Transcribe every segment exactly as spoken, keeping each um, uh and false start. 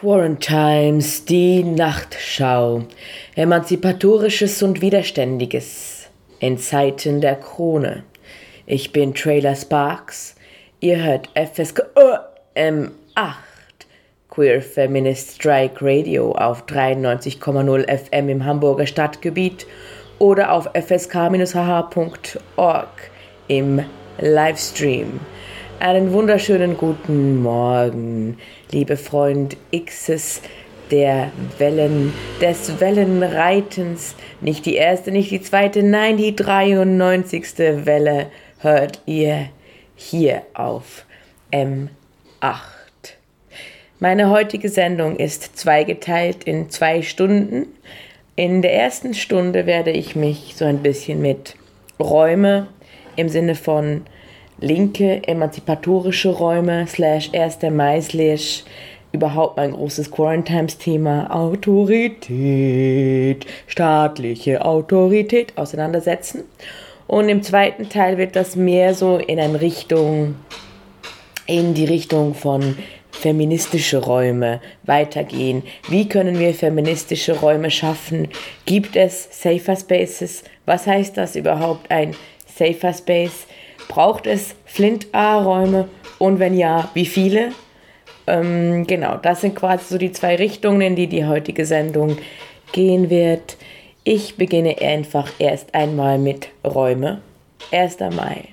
Quarantimes, die Nachtschau. Emanzipatorisches und Widerständiges in Zeiten der Krone. Ich bin Trailer Sparks. Ihr hört F S K M acht Queer Feminist Strike Radio auf dreiundneunzig Komma null F M im Hamburger Stadtgebiet oder auf f s k h h punkt org im Livestream. Einen wunderschönen guten Morgen, liebe Freund X's der Wellen, des Wellenreitens. Nicht die erste, nicht die zweite, nein, die dreiundneunzigste Welle hört ihr hier auf M acht. Meine heutige Sendung ist zweigeteilt in zwei Stunden. In der ersten Stunde werde ich mich so ein bisschen mit Räume im Sinne von linke, emanzipatorische Räume, slash erster Mai, slash überhaupt mein großes Quarantimes-Thema Autorität, staatliche Autorität auseinandersetzen. Und im zweiten Teil wird das mehr so in eine Richtung, in die Richtung von feministische Räume weitergehen. Wie können wir feministische Räume schaffen? Gibt es Safer Spaces? Was heißt das überhaupt, ein Safer Space? Braucht es Flint-A-Räume und wenn ja, wie viele? Ähm, genau, das sind quasi so die zwei Richtungen, in die die heutige Sendung gehen wird. Ich beginne einfach erst einmal mit Räume. erster Mai.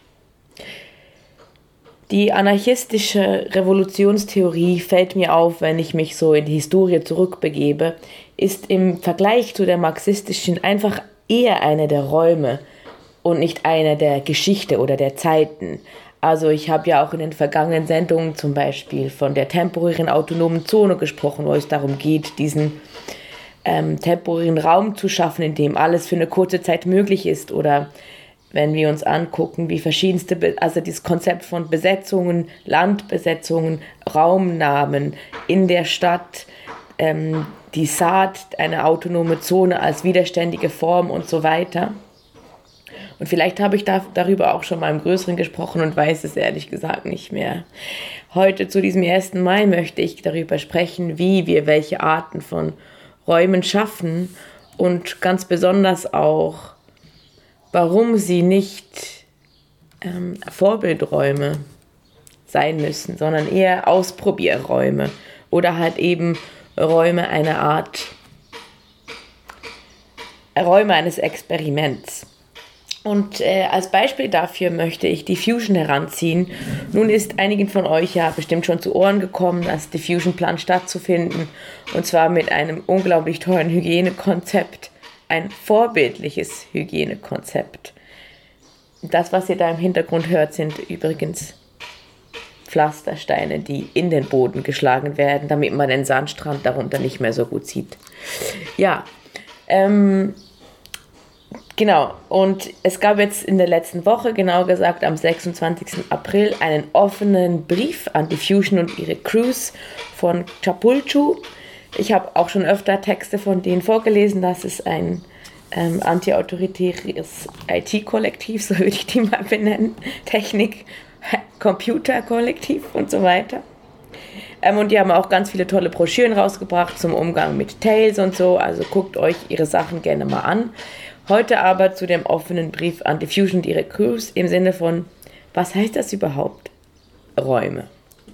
Die anarchistische Revolutionstheorie fällt mir auf, wenn ich mich so in die Historie zurückbegebe, ist im Vergleich zu der marxistischen einfach eher eine der Räume und nicht eine der Geschichte oder der Zeiten. Also ich habe ja auch in den vergangenen Sendungen zum Beispiel von der temporären autonomen Zone gesprochen, wo es darum geht, diesen ähm, temporären Raum zu schaffen, in dem alles für eine kurze Zeit möglich ist. Oder wenn wir uns angucken, wie verschiedenste, Be- also dieses Konzept von Besetzungen, Landbesetzungen, Raumnamen in der Stadt, ähm, die Saat, eine autonome Zone als widerständige Form und so weiter. Und vielleicht habe ich da, darüber auch schon mal im Größeren gesprochen und weiß es ehrlich gesagt nicht mehr. Heute zu diesem ersten Mai möchte ich darüber sprechen, wie wir welche Arten von Räumen schaffen und ganz besonders auch, warum sie nicht ähm, Vorbildräume sein müssen, sondern eher Ausprobierräume oder halt eben Räume einer Art, Räume eines Experiments. Und äh, als Beispiel dafür möchte ich Diffusion heranziehen. Nun ist einigen von euch ja bestimmt schon zu Ohren gekommen, dass Diffusion plant stattzufinden. Und zwar mit einem unglaublich tollen Hygienekonzept. Ein vorbildliches Hygienekonzept. Das, was ihr da im Hintergrund hört, sind übrigens Pflastersteine, die in den Boden geschlagen werden, damit man den Sandstrand darunter nicht mehr so gut sieht. Ja, ähm... Genau, und es gab jetzt in der letzten Woche, genau gesagt am sechsundzwanzigsten April, einen offenen Brief an Diffusion und ihre Crews von Chapulchu. Ich habe auch schon öfter Texte von denen vorgelesen. Das ist ein ähm, anti-autoritäres I T-Kollektiv, so würde ich die mal benennen. Technik, Computer-Kollektiv und so weiter. Ähm, und die haben auch ganz viele tolle Broschüren rausgebracht zum Umgang mit Tails und so. Also guckt euch ihre Sachen gerne mal an. Heute aber zu dem offenen Brief an Diffusion und ihre Crews im Sinne von, was heißt das überhaupt? Räume.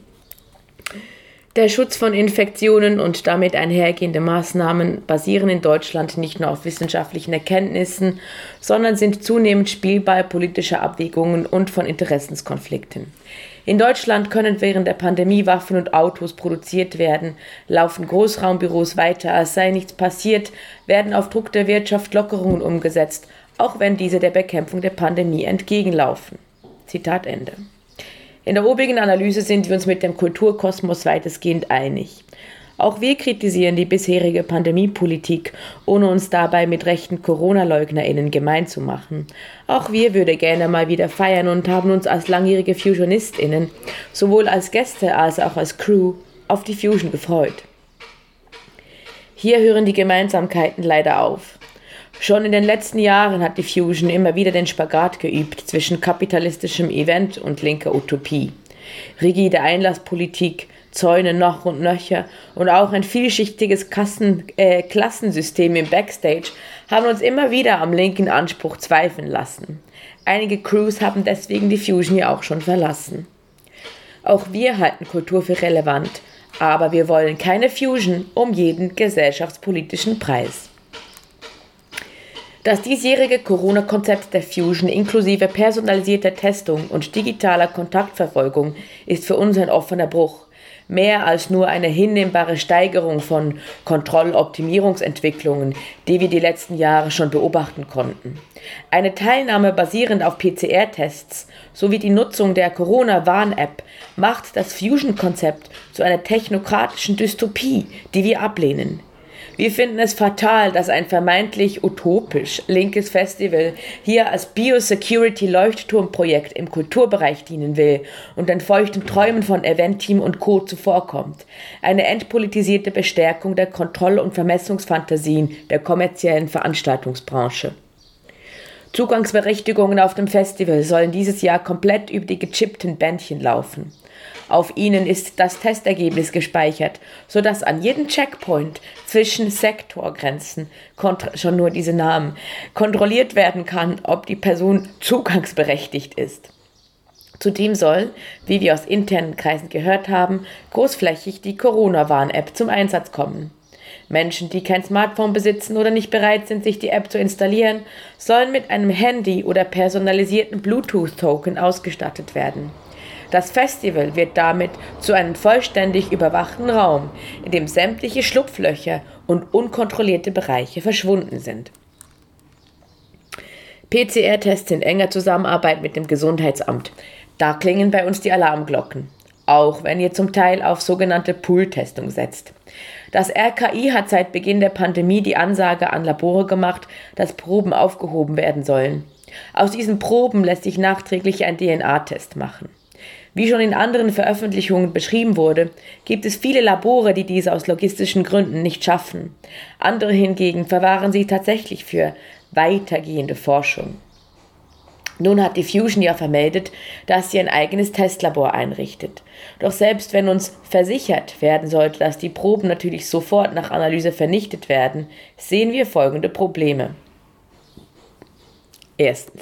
Der Schutz von Infektionen und damit einhergehende Maßnahmen basieren in Deutschland nicht nur auf wissenschaftlichen Erkenntnissen, sondern sind zunehmend Spielball politischer Abwägungen und von Interessenskonflikten. In Deutschland können während der Pandemie Waffen und Autos produziert werden, laufen Großraumbüros weiter, als sei nichts passiert, werden auf Druck der Wirtschaft Lockerungen umgesetzt, auch wenn diese der Bekämpfung der Pandemie entgegenlaufen. Zitat Ende. In der obigen Analyse sind wir uns mit dem Kulturkosmos weitestgehend einig. Auch wir kritisieren die bisherige Pandemiepolitik, ohne uns dabei mit rechten Corona-LeugnerInnen gemein zu machen. Auch wir würden gerne mal wieder feiern und haben uns als langjährige FusionistInnen, sowohl als Gäste als auch als Crew, auf die Fusion gefreut. Hier hören die Gemeinsamkeiten leider auf. Schon in den letzten Jahren hat die Fusion immer wieder den Spagat geübt zwischen kapitalistischem Event und linker Utopie. Rigide Einlasspolitik, Zäune noch und nöcher und auch ein vielschichtiges Kassen, äh, Klassensystem im Backstage haben uns immer wieder am linken Anspruch zweifeln lassen. Einige Crews haben deswegen die Fusion ja auch schon verlassen. Auch wir halten Kultur für relevant, aber wir wollen keine Fusion um jeden gesellschaftspolitischen Preis. Das diesjährige Corona-Konzept der Fusion inklusive personalisierter Testung und digitaler Kontaktverfolgung ist für uns ein offener Bruch. Mehr als nur eine hinnehmbare Steigerung von Kontrolloptimierungsentwicklungen, die wir die letzten Jahre schon beobachten konnten. Eine Teilnahme basierend auf P C R-Tests sowie die Nutzung der Corona-Warn-App macht das Fusion-Konzept zu einer technokratischen Dystopie, die wir ablehnen. Wir finden es fatal, dass ein vermeintlich utopisch linkes Festival hier als Biosecurity-Leuchtturmprojekt im Kulturbereich dienen will und den feuchten Träumen von Eventteam und Co. zuvorkommt. Eine entpolitisierte Bestärkung der Kontroll- und Vermessungsfantasien der kommerziellen Veranstaltungsbranche. Zugangsberechtigungen auf dem Festival sollen dieses Jahr komplett über die gechippten Bändchen laufen. Auf ihnen ist das Testergebnis gespeichert, sodass an jedem Checkpoint zwischen Sektorgrenzen, schon nur diese Namen, kontrolliert werden kann, ob die Person zugangsberechtigt ist. Zudem soll, wie wir aus internen Kreisen gehört haben, großflächig die Corona-Warn-App zum Einsatz kommen. Menschen, die kein Smartphone besitzen oder nicht bereit sind, sich die App zu installieren, sollen mit einem Handy oder personalisierten Bluetooth-Token ausgestattet werden. Das Festival wird damit zu einem vollständig überwachten Raum, in dem sämtliche Schlupflöcher und unkontrollierte Bereiche verschwunden sind. P C R-Tests in enger Zusammenarbeit mit dem Gesundheitsamt. Da klingen bei uns die Alarmglocken, auch wenn ihr zum Teil auf sogenannte Pool-Testung setzt. Das R K I hat seit Beginn der Pandemie die Ansage an Labore gemacht, dass Proben aufgehoben werden sollen. Aus diesen Proben lässt sich nachträglich ein D N A-Test machen. Wie schon in anderen Veröffentlichungen beschrieben wurde, gibt es viele Labore, die dies aus logistischen Gründen nicht schaffen. Andere hingegen verwahren sie tatsächlich für weitergehende Forschung. Nun hat die Fusion ja vermeldet, dass sie ein eigenes Testlabor einrichtet. Doch selbst wenn uns versichert werden sollte, dass die Proben natürlich sofort nach Analyse vernichtet werden, sehen wir folgende Probleme. Erstens.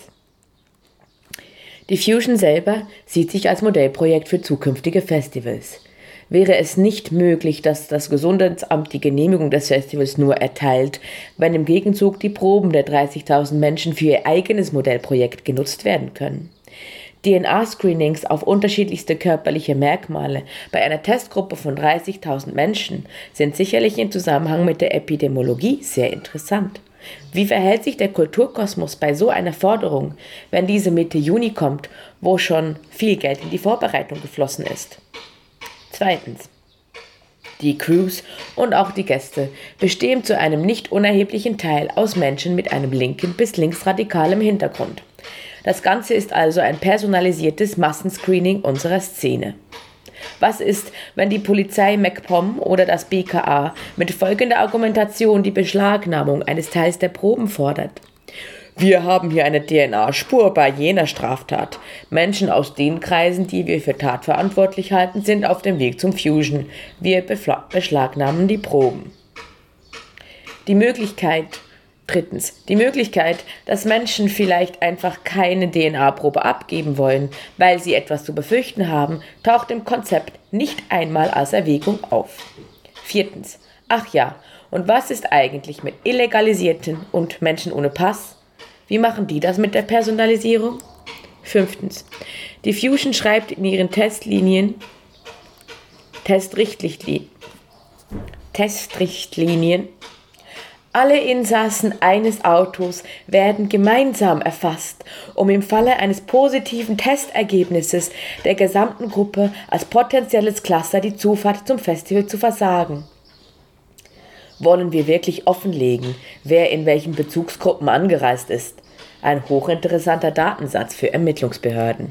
Die Fusion selber sieht sich als Modellprojekt für zukünftige Festivals. Wäre es nicht möglich, dass das Gesundheitsamt die Genehmigung des Festivals nur erteilt, wenn im Gegenzug die Proben der dreißigtausend Menschen für ihr eigenes Modellprojekt genutzt werden können? D N A-Screenings auf unterschiedlichste körperliche Merkmale bei einer Testgruppe von dreißigtausend Menschen sind sicherlich im Zusammenhang mit der Epidemiologie sehr interessant. Wie verhält sich der Kulturkosmos bei so einer Forderung, wenn diese Mitte Juni kommt, wo schon viel Geld in die Vorbereitung geflossen ist? Zweitens. Die Crews und auch die Gäste bestehen zu einem nicht unerheblichen Teil aus Menschen mit einem linken bis linksradikalem Hintergrund. Das Ganze ist also ein personalisiertes Massenscreening unserer Szene. Was ist, wenn die Polizei MacPom oder das B K A mit folgender Argumentation die Beschlagnahmung eines Teils der Proben fordert? Wir haben hier eine D N A-Spur bei jener Straftat. Menschen aus den Kreisen, die wir für tatverantwortlich halten, sind auf dem Weg zum Fusion. Wir beschlagnahmen die Proben. Die Möglichkeit, drittens, die Möglichkeit, dass Menschen vielleicht einfach keine D N A-Probe abgeben wollen, weil sie etwas zu befürchten haben, taucht im Konzept nicht einmal als Erwägung auf. Viertens, ach ja, und was ist eigentlich mit Illegalisierten und Menschen ohne Pass? Wie machen die das mit der Personalisierung? Fünftens, die Fusion schreibt in ihren Testlinien, Testrichtlinien, Testrichtlinien, alle Insassen eines Autos werden gemeinsam erfasst, um im Falle eines positiven Testergebnisses der gesamten Gruppe als potenzielles Cluster die Zufahrt zum Festival zu versagen. Wollen wir wirklich offenlegen, wer in welchen Bezugsgruppen angereist ist? Ein hochinteressanter Datensatz für Ermittlungsbehörden.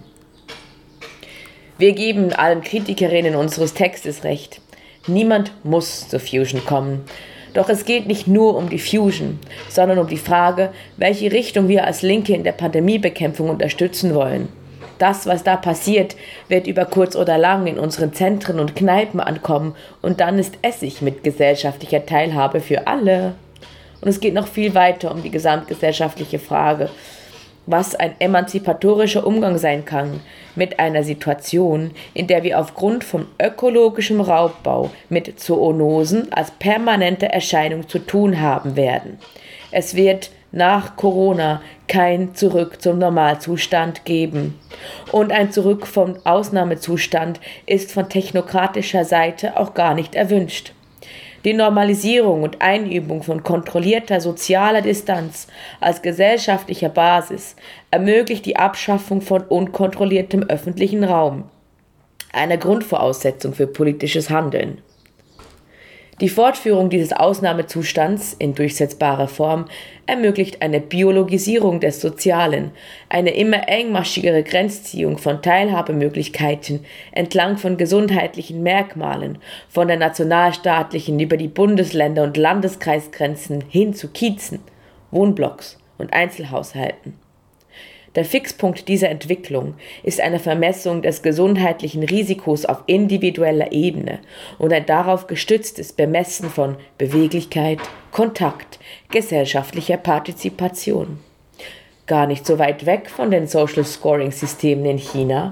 Wir geben allen Kritikerinnen unseres Textes recht. Niemand muss zur Fusion kommen. Doch es geht nicht nur um die Fusion, sondern um die Frage, welche Richtung wir als Linke in der Pandemiebekämpfung unterstützen wollen. Das, was da passiert, wird über kurz oder lang in unseren Zentren und Kneipen ankommen und dann ist Essig mit gesellschaftlicher Teilhabe für alle. Und es geht noch viel weiter um die gesamtgesellschaftliche Frage, was ein emanzipatorischer Umgang sein kann mit einer Situation, in der wir aufgrund von ökologischem Raubbau mit Zoonosen als permanente Erscheinung zu tun haben werden. Es wird nach Corona kein Zurück zum Normalzustand geben. Und ein Zurück vom Ausnahmezustand ist von technokratischer Seite auch gar nicht erwünscht. Die Normalisierung und Einübung von kontrollierter sozialer Distanz als gesellschaftlicher Basis ermöglicht die Abschaffung von unkontrolliertem öffentlichen Raum, eine Grundvoraussetzung für politisches Handeln. Die Fortführung dieses Ausnahmezustands in durchsetzbarer Form ermöglicht eine Biologisierung des Sozialen, eine immer engmaschigere Grenzziehung von Teilhabemöglichkeiten entlang von gesundheitlichen Merkmalen, von der nationalstaatlichen über die Bundesländer- und Landeskreisgrenzen hin zu Kiezen, Wohnblocks und Einzelhaushalten. Der Fixpunkt dieser Entwicklung ist eine Vermessung des gesundheitlichen Risikos auf individueller Ebene und ein darauf gestütztes Bemessen von Beweglichkeit, Kontakt, gesellschaftlicher Partizipation. Gar nicht so weit weg von den Social Scoring Systemen in China.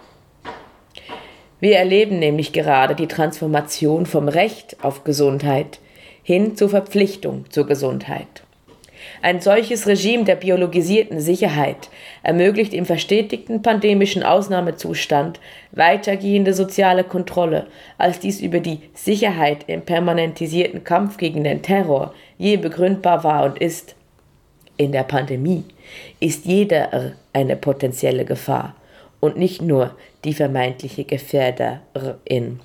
Wir erleben nämlich gerade die Transformation vom Recht auf Gesundheit hin zur Verpflichtung zur Gesundheit. Ein solches Regime der biologisierten Sicherheit ermöglicht im verstetigten pandemischen Ausnahmezustand weitergehende soziale Kontrolle, als dies über die Sicherheit im permanentisierten Kampf gegen den Terror je begründbar war und ist. In der Pandemie ist jeder eine potenzielle Gefahr und nicht nur die vermeintliche Gefährderin.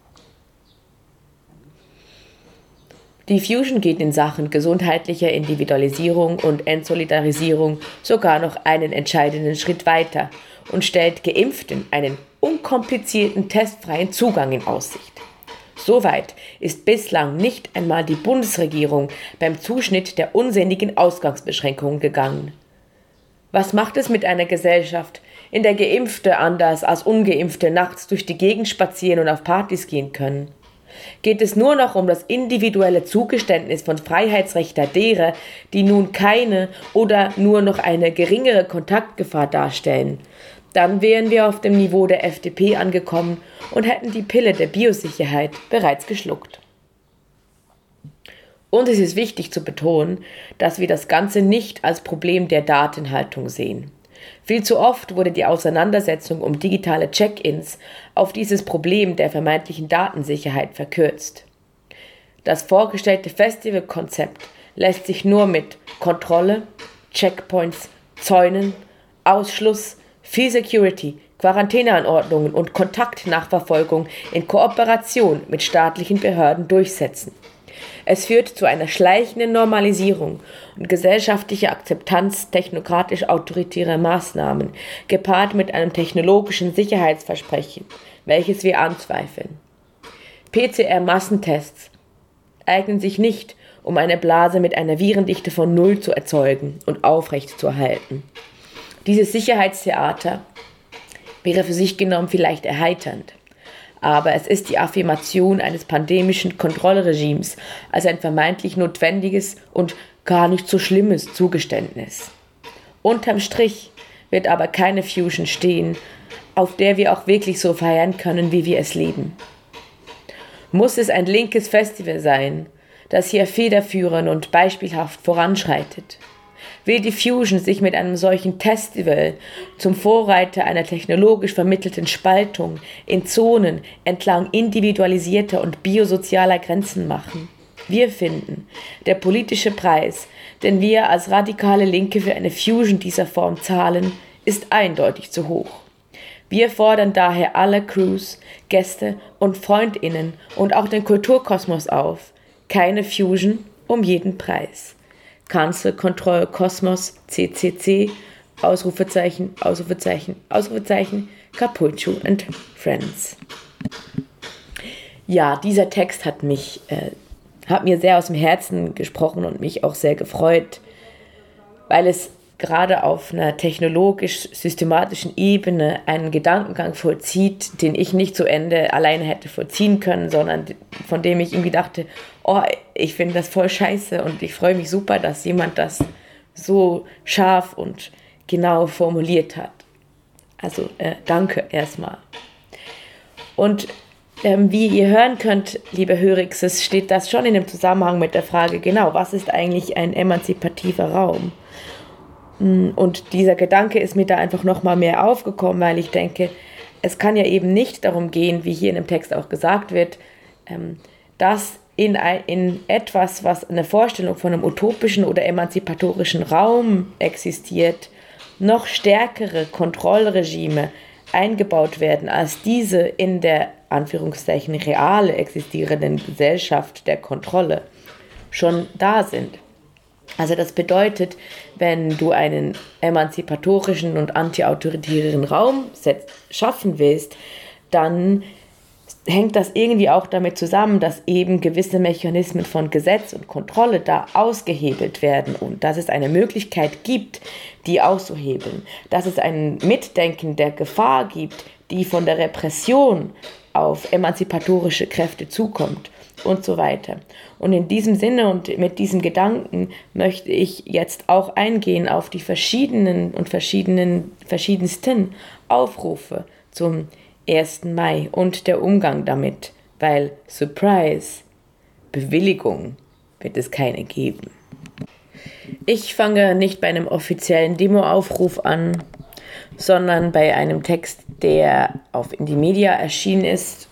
Die Fusion geht in Sachen gesundheitlicher Individualisierung und Entsolidarisierung sogar noch einen entscheidenden Schritt weiter und stellt Geimpften einen unkomplizierten, testfreien Zugang in Aussicht. Soweit ist bislang nicht einmal die Bundesregierung beim Zuschnitt der unsinnigen Ausgangsbeschränkungen gegangen. Was macht es mit einer Gesellschaft, in der Geimpfte anders als Ungeimpfte nachts durch die Gegend spazieren und auf Partys gehen können? Geht es nur noch um das individuelle Zugeständnis von Freiheitsrechten derer, die nun keine oder nur noch eine geringere Kontaktgefahr darstellen, dann wären wir auf dem Niveau der F D P angekommen und hätten die Pille der Biosicherheit bereits geschluckt. Und es ist wichtig zu betonen, dass wir das Ganze nicht als Problem der Datenhaltung sehen. Viel zu oft wurde die Auseinandersetzung um digitale Check-ins auf dieses Problem der vermeintlichen Datensicherheit verkürzt. Das vorgestellte Festivalkonzept lässt sich nur mit Kontrolle, Checkpoints, Zäunen, Ausschluss, viel Security, Quarantäneanordnungen und Kontaktnachverfolgung in Kooperation mit staatlichen Behörden durchsetzen. Es führt zu einer schleichenden Normalisierung und gesellschaftlicher Akzeptanz technokratisch-autoritärer Maßnahmen, gepaart mit einem technologischen Sicherheitsversprechen, welches wir anzweifeln. P C R-Massentests eignen sich nicht, um eine Blase mit einer Virendichte von Null zu erzeugen und aufrechtzuerhalten. Dieses Sicherheitstheater wäre für sich genommen vielleicht erheiternd. Aber es ist die Affirmation eines pandemischen Kontrollregimes als ein vermeintlich notwendiges und gar nicht so schlimmes Zugeständnis. Unterm Strich wird aber keine Fusion stehen, auf der wir auch wirklich so feiern können, wie wir es leben. Muss es ein linkes Festival sein, das hier federführend und beispielhaft voranschreitet? Will die Fusion sich mit einem solchen Festival zum Vorreiter einer technologisch vermittelten Spaltung in Zonen entlang individualisierter und biosozialer Grenzen machen? Wir finden, der politische Preis, den wir als radikale Linke für eine Fusion dieser Form zahlen, ist eindeutig zu hoch. Wir fordern daher alle Crews, Gäste und FreundInnen und auch den Kulturkosmos auf: keine Fusion um jeden Preis. Cancel Control Kosmos C C C, Ausrufezeichen, Ausrufezeichen, Ausrufezeichen, Capulcho and Friends. Ja, dieser Text hat mich, äh, hat mir sehr aus dem Herzen gesprochen und mich auch sehr gefreut, weil es gerade auf einer technologisch-systematischen Ebene einen Gedankengang vollzieht, den ich nicht zu Ende alleine hätte vollziehen können, sondern von dem ich irgendwie dachte, oh, ich finde das voll scheiße und ich freue mich super, dass jemand das so scharf und genau formuliert hat. Also äh, danke erstmal. Und ähm, wie ihr hören könnt, liebe Hörixes, steht das schon in dem Zusammenhang mit der Frage, genau, was ist eigentlich ein emanzipativer Raum? Und dieser Gedanke ist mir da einfach nochmal mehr aufgekommen, weil ich denke, es kann ja eben nicht darum gehen, wie hier in dem Text auch gesagt wird, ähm, dass in, ein, in etwas, was eine Vorstellung von einem utopischen oder emanzipatorischen Raum existiert, noch stärkere Kontrollregime eingebaut werden, als diese in der, Anführungszeichen, reale existierenden Gesellschaft der Kontrolle schon da sind. Also das bedeutet, wenn du einen emanzipatorischen und antiautoritären Raum setz, schaffen willst, dann hängt das irgendwie auch damit zusammen, dass eben gewisse Mechanismen von Gesetz und Kontrolle da ausgehebelt werden und dass es eine Möglichkeit gibt, die auszuhebeln, dass es ein Mitdenken der Gefahr gibt, die von der Repression auf emanzipatorische Kräfte zukommt und so weiter. Und in diesem Sinne und mit diesem Gedanken möchte ich jetzt auch eingehen auf die verschiedenen und verschiedenen, verschiedensten Aufrufe zum ersten Mai und der Umgang damit, weil, Surprise, Bewilligung wird es keine geben. Ich fange nicht bei einem offiziellen Demoaufruf an, sondern bei einem Text, der auf Indymedia erschienen ist.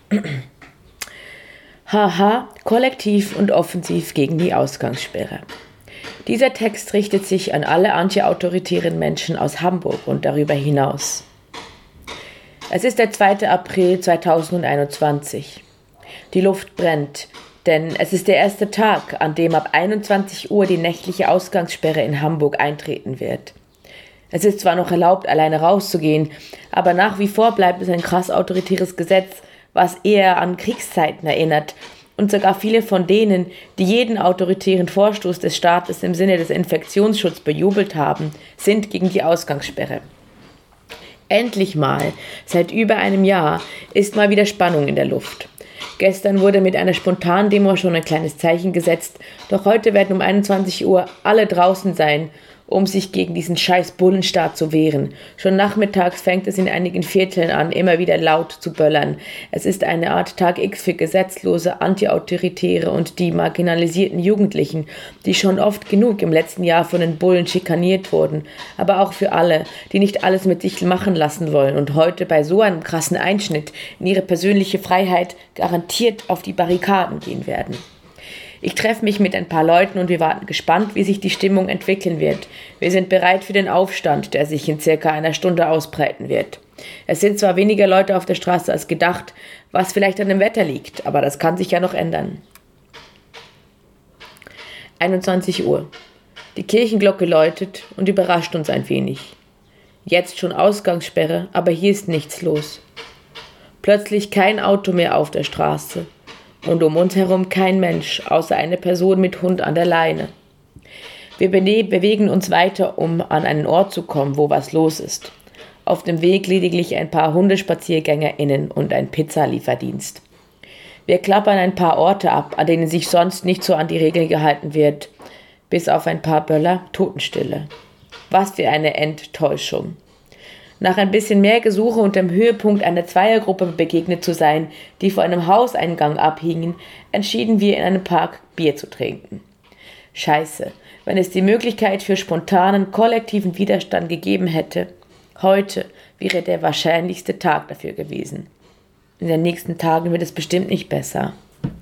Haha, kollektiv und offensiv gegen die Ausgangssperre. Dieser Text richtet sich an alle antiautoritären Menschen aus Hamburg und darüber hinaus. Es ist der zweite April zweitausendeinundzwanzig. Die Luft brennt, denn es ist der erste Tag, an dem ab einundzwanzig Uhr die nächtliche Ausgangssperre in Hamburg eintreten wird. Es ist zwar noch erlaubt, alleine rauszugehen, aber nach wie vor bleibt es ein krass autoritäres Gesetz, was eher an Kriegszeiten erinnert, und sogar viele von denen, die jeden autoritären Vorstoß des Staates im Sinne des Infektionsschutzes bejubelt haben, sind gegen die Ausgangssperre. Endlich mal, seit über einem Jahr, ist mal wieder Spannung in der Luft. Gestern wurde mit einer spontanen Demo schon ein kleines Zeichen gesetzt, doch heute werden um einundzwanzig Uhr alle draußen sein, um sich gegen diesen scheiß Bullenstaat zu wehren. Schon nachmittags fängt es in einigen Vierteln an, immer wieder laut zu böllern. Es ist eine Art Tag X für gesetzlose, antiautoritäre und die marginalisierten Jugendlichen, die schon oft genug im letzten Jahr von den Bullen schikaniert wurden, aber auch für alle, die nicht alles mit sich machen lassen wollen und heute bei so einem krassen Einschnitt in ihre persönliche Freiheit garantiert auf die Barrikaden gehen werden. Ich treffe mich mit ein paar Leuten und wir warten gespannt, wie sich die Stimmung entwickeln wird. Wir sind bereit für den Aufstand, der sich in circa einer Stunde ausbreiten wird. Es sind zwar weniger Leute auf der Straße als gedacht, was vielleicht an dem Wetter liegt, aber das kann sich ja noch ändern. einundzwanzig Uhr. Die Kirchenglocke läutet und überrascht uns ein wenig. Jetzt schon Ausgangssperre, aber hier ist nichts los. Plötzlich kein Auto mehr auf der Straße. Und um uns herum kein Mensch, außer eine Person mit Hund an der Leine. Wir bewegen uns weiter, um an einen Ort zu kommen, wo was los ist. Auf dem Weg lediglich ein paar HundespaziergängerInnen und ein Pizzalieferdienst. Wir klappern ein paar Orte ab, an denen sich sonst nicht so an die Regeln gehalten wird. Bis auf ein paar Böller, Totenstille. Was für eine Enttäuschung. Nach ein bisschen mehr Gesuche und dem Höhepunkt einer Zweiergruppe begegnet zu sein, die vor einem Hauseingang abhingen, entschieden wir in einem Park Bier zu trinken. Scheiße, wenn es die Möglichkeit für spontanen, kollektiven Widerstand gegeben hätte, heute wäre der wahrscheinlichste Tag dafür gewesen. In den nächsten Tagen wird es bestimmt nicht besser.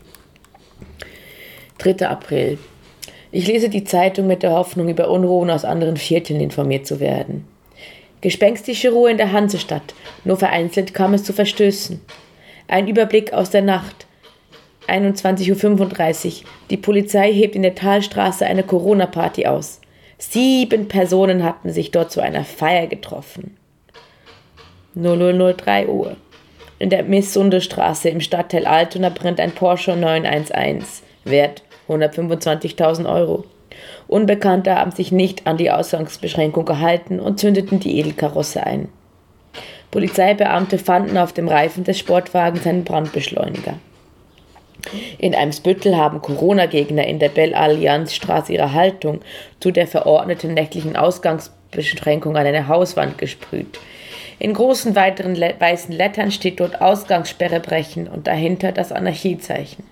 dritter April. Ich lese die Zeitung mit der Hoffnung, über Unruhen aus anderen Vierteln informiert zu werden. Gespenstische Ruhe in der Hansestadt, nur vereinzelt kam es zu Verstößen. Ein Überblick aus der Nacht. einundzwanzig Uhr fünfunddreißig. Die Polizei hebt in der Talstraße eine Corona-Party aus. Sieben Personen hatten sich dort zu einer Feier getroffen. null Uhr drei Uhr. In der Miss-Sunde-Straße im Stadtteil Altona brennt ein Porsche neun eins eins, wert hundertfünfundzwanzigtausend Euro. Unbekannte haben sich nicht an die Ausgangsbeschränkung gehalten und zündeten die Edelkarosse ein. Polizeibeamte fanden auf dem Reifen des Sportwagens einen Brandbeschleuniger. In Eimsbüttel haben Corona-Gegner in der Bell-Allianz-Straße ihre Haltung zu der verordneten nächtlichen Ausgangsbeschränkung an eine Hauswand gesprüht. In großen weiteren le- weißen Lettern steht dort Ausgangssperre brechen und dahinter das Anarchiezeichen.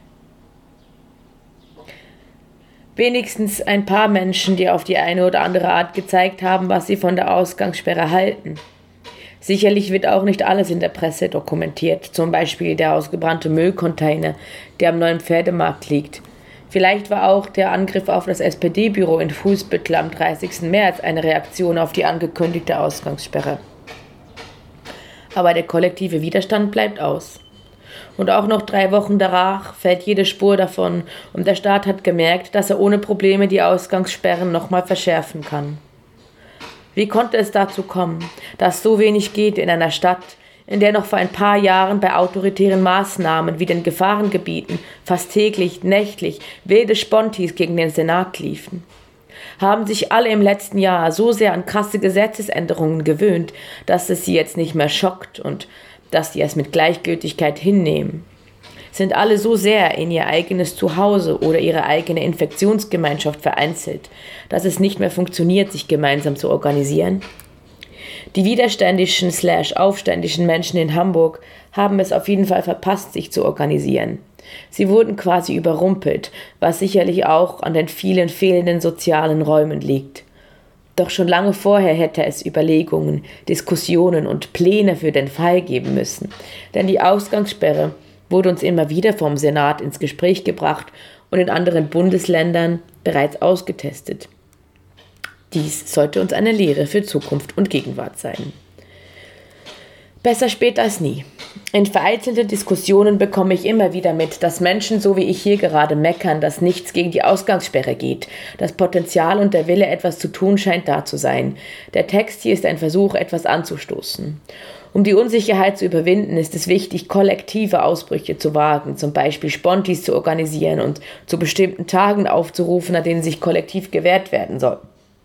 Wenigstens ein paar Menschen, die auf die eine oder andere Art gezeigt haben, was sie von der Ausgangssperre halten. Sicherlich wird auch nicht alles in der Presse dokumentiert, zum Beispiel der ausgebrannte Müllcontainer, der am neuen Pferdemarkt liegt. Vielleicht war auch der Angriff auf das S P D-Büro in Fuhlsbüttel am dreißigsten März eine Reaktion auf die angekündigte Ausgangssperre. Aber der kollektive Widerstand bleibt aus. Und auch noch drei Wochen danach fällt jede Spur davon und der Staat hat gemerkt, dass er ohne Probleme die Ausgangssperren nochmal verschärfen kann. Wie konnte es dazu kommen, dass so wenig geht in einer Stadt, in der noch vor ein paar Jahren bei autoritären Maßnahmen wie den Gefahrengebieten fast täglich, nächtlich wilde Spontis gegen den Senat liefen? Haben sich alle im letzten Jahr so sehr an krasse Gesetzesänderungen gewöhnt, dass es sie jetzt nicht mehr schockt und dass sie es mit Gleichgültigkeit hinnehmen? Sind alle so sehr in ihr eigenes Zuhause oder ihre eigene Infektionsgemeinschaft vereinzelt, dass es nicht mehr funktioniert, sich gemeinsam zu organisieren? Die widerständischen slash aufständischen Menschen in Hamburg haben es auf jeden Fall verpasst, sich zu organisieren. Sie wurden quasi überrumpelt, was sicherlich auch an den vielen fehlenden sozialen Räumen liegt. Doch schon lange vorher hätte es Überlegungen, Diskussionen und Pläne für den Fall geben müssen, denn die Ausgangssperre wurde uns immer wieder vom Senat ins Gespräch gebracht und in anderen Bundesländern bereits ausgetestet. Dies sollte uns eine Lehre für Zukunft und Gegenwart sein. Besser spät als nie. In vereinzelten Diskussionen bekomme ich immer wieder mit, dass Menschen so wie ich hier gerade meckern, dass nichts gegen die Ausgangssperre geht. Das Potenzial und der Wille, etwas zu tun, scheint da zu sein. Der Text hier ist ein Versuch, etwas anzustoßen. Um die Unsicherheit zu überwinden, ist es wichtig, kollektive Ausbrüche zu wagen, zum Beispiel Spontis zu organisieren und zu bestimmten Tagen aufzurufen, an denen sich kollektiv gewehrt werden soll.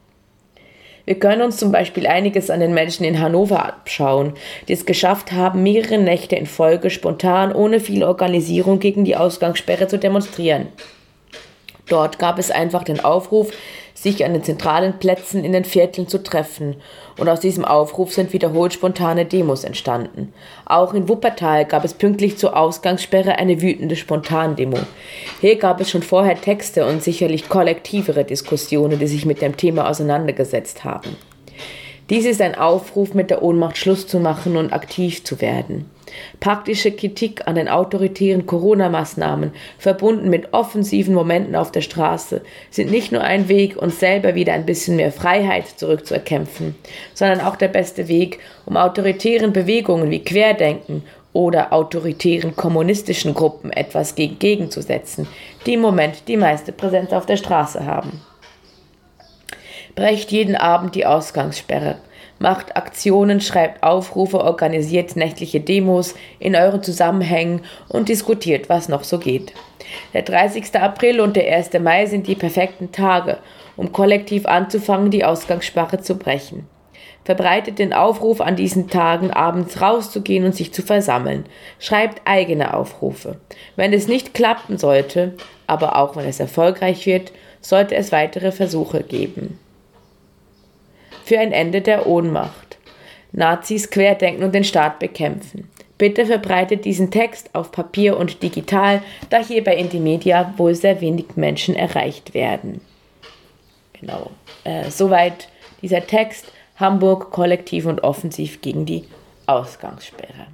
Wir können uns zum Beispiel einiges an den Menschen in Hannover abschauen, die es geschafft haben, mehrere Nächte in Folge spontan ohne viel Organisierung gegen die Ausgangssperre zu demonstrieren. Dort gab es einfach den Aufruf, sich an den zentralen Plätzen in den Vierteln zu treffen. Und aus diesem Aufruf sind wiederholt spontane Demos entstanden. Auch in Wuppertal gab es pünktlich zur Ausgangssperre eine wütende Spontandemo. Hier gab es schon vorher Texte und sicherlich kollektivere Diskussionen, die sich mit dem Thema auseinandergesetzt haben. Dies ist ein Aufruf, mit der Ohnmacht Schluss zu machen und aktiv zu werden. Praktische Kritik an den autoritären Corona-Maßnahmen, verbunden mit offensiven Momenten auf der Straße, sind nicht nur ein Weg, uns selber wieder ein bisschen mehr Freiheit zurückzuerkämpfen, sondern auch der beste Weg, um autoritären Bewegungen wie Querdenken oder autoritären kommunistischen Gruppen etwas gegen gegenzusetzen, die im Moment die meiste Präsenz auf der Straße haben. Brecht jeden Abend die Ausgangssperre. Macht Aktionen, schreibt Aufrufe, organisiert nächtliche Demos in euren Zusammenhängen und diskutiert, was noch so geht. Der dreißigster April und der erster Mai sind die perfekten Tage, um kollektiv anzufangen, die Ausgangssperre zu brechen. Verbreitet den Aufruf, an diesen Tagen abends rauszugehen und sich zu versammeln. Schreibt eigene Aufrufe. Wenn es nicht klappen sollte, aber auch wenn es erfolgreich wird, sollte es weitere Versuche geben. Für ein Ende der Ohnmacht. Nazis querdenken und den Staat bekämpfen. Bitte verbreitet diesen Text auf Papier und digital, da hier bei Indymedia wohl sehr wenig Menschen erreicht werden. Genau, äh, soweit dieser Text. Hamburg kollektiv und offensiv gegen die Ausgangssperre.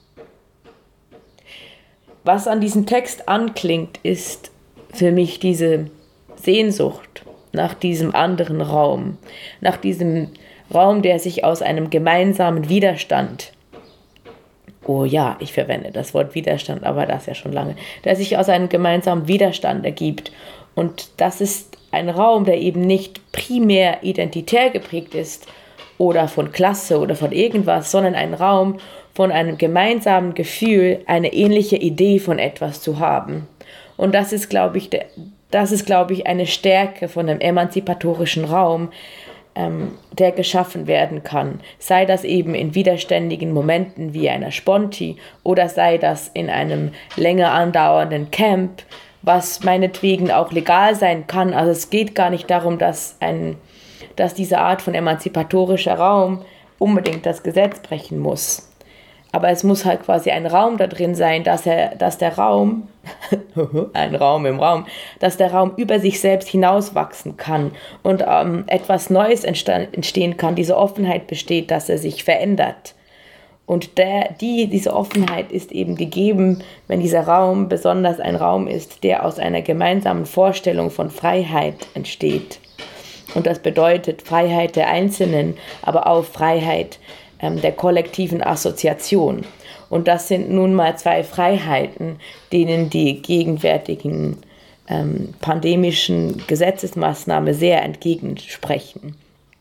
Was an diesem Text anklingt, ist für mich diese Sehnsucht nach diesem anderen Raum, nach diesem Raum, der sich aus einem gemeinsamen Widerstand, oh ja, ich verwende das Wort Widerstand, aber das ja schon lange, der sich aus einem gemeinsamen Widerstand ergibt. Und das ist ein Raum, der eben nicht primär identitär geprägt ist oder von Klasse oder von irgendwas, sondern ein Raum von einem gemeinsamen Gefühl, eine ähnliche Idee von etwas zu haben. Und das ist, glaube ich, der das ist, glaube ich, eine Stärke von einem emanzipatorischen Raum, ähm, der geschaffen werden kann. Sei das eben in widerständigen Momenten wie einer Sponti oder sei das in einem länger andauernden Camp, was meinetwegen auch legal sein kann. Also es geht gar nicht darum, dass, ein, dass diese Art von emanzipatorischer Raum unbedingt das Gesetz brechen muss. Aber es muss halt quasi ein Raum da drin sein, dass, er, dass der Raum, ein Raum im Raum, dass der Raum über sich selbst hinauswachsen kann und ähm, etwas Neues entstehen kann, diese Offenheit besteht, dass er sich verändert. Und der, die, diese Offenheit ist eben gegeben, wenn dieser Raum besonders ein Raum ist, der aus einer gemeinsamen Vorstellung von Freiheit entsteht. Und das bedeutet Freiheit der Einzelnen, aber auch Freiheit der kollektiven Assoziation. Und das sind nun mal zwei Freiheiten, denen die gegenwärtigen ähm, pandemischen Gesetzesmaßnahmen sehr entgegensprechen.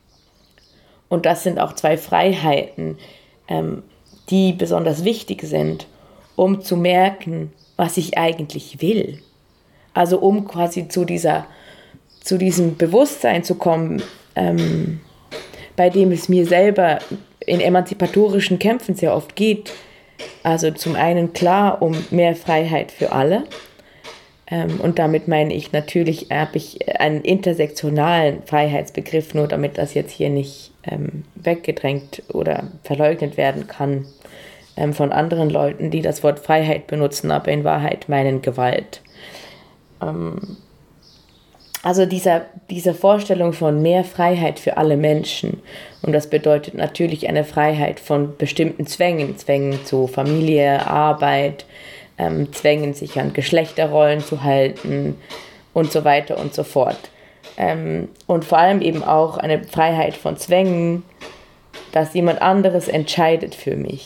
Und das sind auch zwei Freiheiten, ähm, die besonders wichtig sind, um zu merken, was ich eigentlich will. Also um quasi zu, dieser, zu diesem Bewusstsein zu kommen, ähm, bei dem es mir selber in emanzipatorischen Kämpfen sehr oft geht. Also zum einen klar um mehr Freiheit für alle. Ähm, und damit meine ich natürlich, habe ich einen intersektionalen Freiheitsbegriff, nur damit das jetzt hier nicht ähm, weggedrängt oder verleugnet werden kann ähm, von anderen Leuten, die das Wort Freiheit benutzen, aber in Wahrheit meinen Gewalt. Ähm, Also dieser, diese Vorstellung von mehr Freiheit für alle Menschen, und das bedeutet natürlich eine Freiheit von bestimmten Zwängen, Zwängen zu Familie, Arbeit, ähm, Zwängen, sich an Geschlechterrollen zu halten und so weiter und so fort. Ähm, und vor allem eben auch eine Freiheit von Zwängen, dass jemand anderes entscheidet für mich.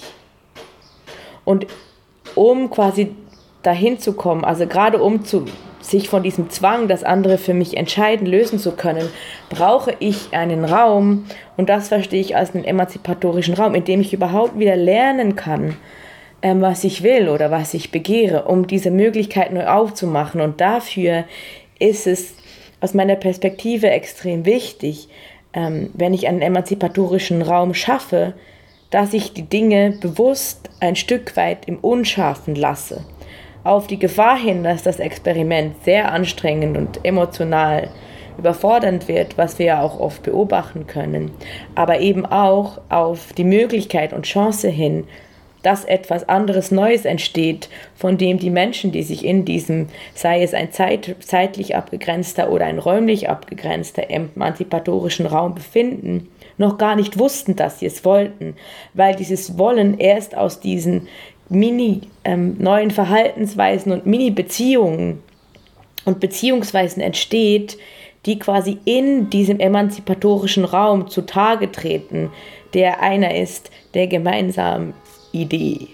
Und um quasi dahin zu kommen, also gerade um zu sich von diesem Zwang, das andere für mich entscheiden, lösen zu können, brauche ich einen Raum, und das verstehe ich als einen emanzipatorischen Raum, in dem ich überhaupt wieder lernen kann, ähm, was ich will oder was ich begehre, um diese Möglichkeit neu aufzumachen. Und dafür ist es aus meiner Perspektive extrem wichtig, ähm, wenn ich einen emanzipatorischen Raum schaffe, dass ich die Dinge bewusst ein Stück weit im Unscharfen lasse. Auf die Gefahr hin, dass das Experiment sehr anstrengend und emotional überfordernd wird, was wir ja auch oft beobachten können, aber eben auch auf die Möglichkeit und Chance hin, dass etwas anderes Neues entsteht, von dem die Menschen, die sich in diesem, sei es ein zeit, zeitlich abgegrenzter oder ein räumlich abgegrenzter emanzipatorischen Raum befinden, noch gar nicht wussten, dass sie es wollten, weil dieses Wollen erst aus diesen Mini ähm, neuen Verhaltensweisen und Mini-Beziehungen und Beziehungsweisen entsteht, die quasi in diesem emanzipatorischen Raum zutage treten, der einer ist der gemeinsamen Idee.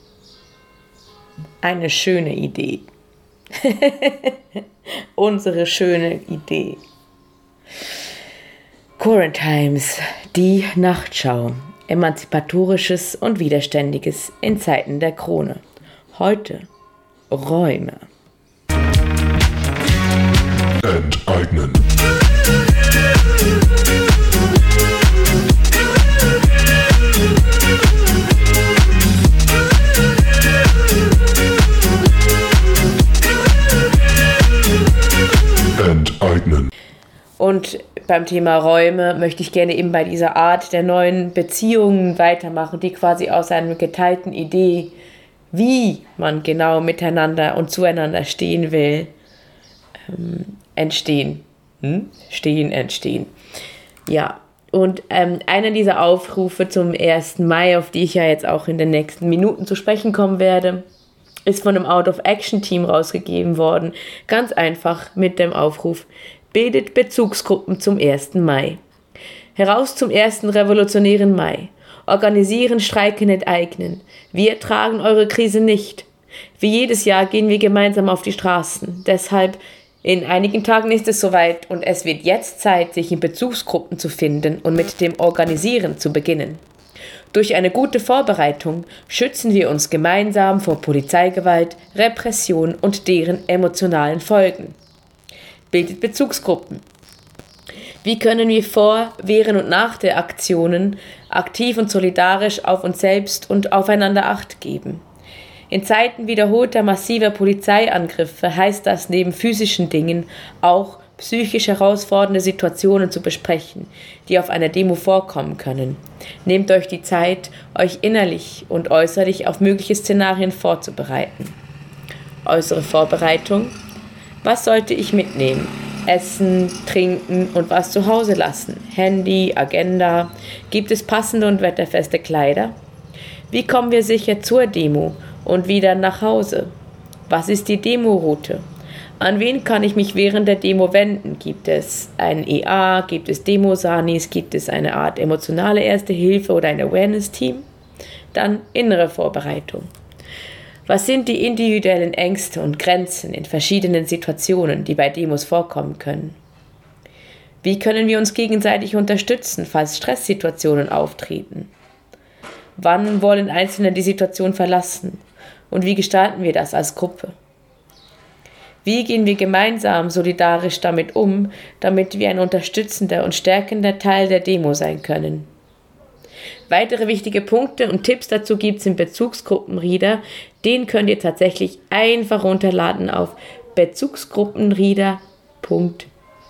Eine schöne Idee. Unsere schöne Idee. Quarantimes, die Nachtschau. Emanzipatorisches und Widerständiges in Zeiten der Krone. Heute Räume. Enteignen. Enteignen. Und beim Thema Räume möchte ich gerne eben bei dieser Art der neuen Beziehungen weitermachen, die quasi aus einer geteilten Idee, wie man genau miteinander und zueinander stehen will, ähm, entstehen. Hm? Stehen, entstehen. Ja, und ähm, einer dieser Aufrufe zum ersten Mai, auf die ich ja jetzt auch in den nächsten Minuten zu sprechen kommen werde, ist von einem Out-of-Action-Team rausgegeben worden. Ganz einfach mit dem Aufruf: Bildet Bezugsgruppen zum ersten Mai. Heraus zum ersten revolutionären Mai. Organisieren, streiken, enteignen. Wir tragen eure Krise nicht. Wie jedes Jahr gehen wir gemeinsam auf die Straßen. Deshalb, in einigen Tagen ist es soweit und es wird jetzt Zeit, sich in Bezugsgruppen zu finden und mit dem Organisieren zu beginnen. Durch eine gute Vorbereitung schützen wir uns gemeinsam vor Polizeigewalt, Repression und deren emotionalen Folgen. Bildet Bezugsgruppen. Wie können wir vor, während und nach der Aktionen aktiv und solidarisch auf uns selbst und aufeinander Acht geben? In Zeiten wiederholter massiver Polizeiangriffe heißt das neben physischen Dingen auch psychisch herausfordernde Situationen zu besprechen, die auf einer Demo vorkommen können. Nehmt euch die Zeit, euch innerlich und äußerlich auf mögliche Szenarien vorzubereiten. Äußere Vorbereitung. Was sollte ich mitnehmen? Essen, trinken und was zu Hause lassen? Handy, Agenda. Gibt es passende und wetterfeste Kleider? Wie kommen wir sicher zur Demo und wieder nach Hause? Was ist die Demoroute? An wen kann ich mich während der Demo wenden? Gibt es ein E A? Gibt es Demosanis? Gibt es eine Art emotionale Erste Hilfe oder ein Awareness-Team? Dann innere Vorbereitung. Was sind die individuellen Ängste und Grenzen in verschiedenen Situationen, die bei Demos vorkommen können? Wie können wir uns gegenseitig unterstützen, falls Stresssituationen auftreten? Wann wollen Einzelne die Situation verlassen? Und wie gestalten wir das als Gruppe? Wie gehen wir gemeinsam solidarisch damit um, damit wir ein unterstützender und stärkender Teil der Demo sein können? Weitere wichtige Punkte und Tipps dazu gibt es im Bezugsgruppenreader. Den könnt ihr tatsächlich einfach runterladen auf bezugsgruppenreader punkt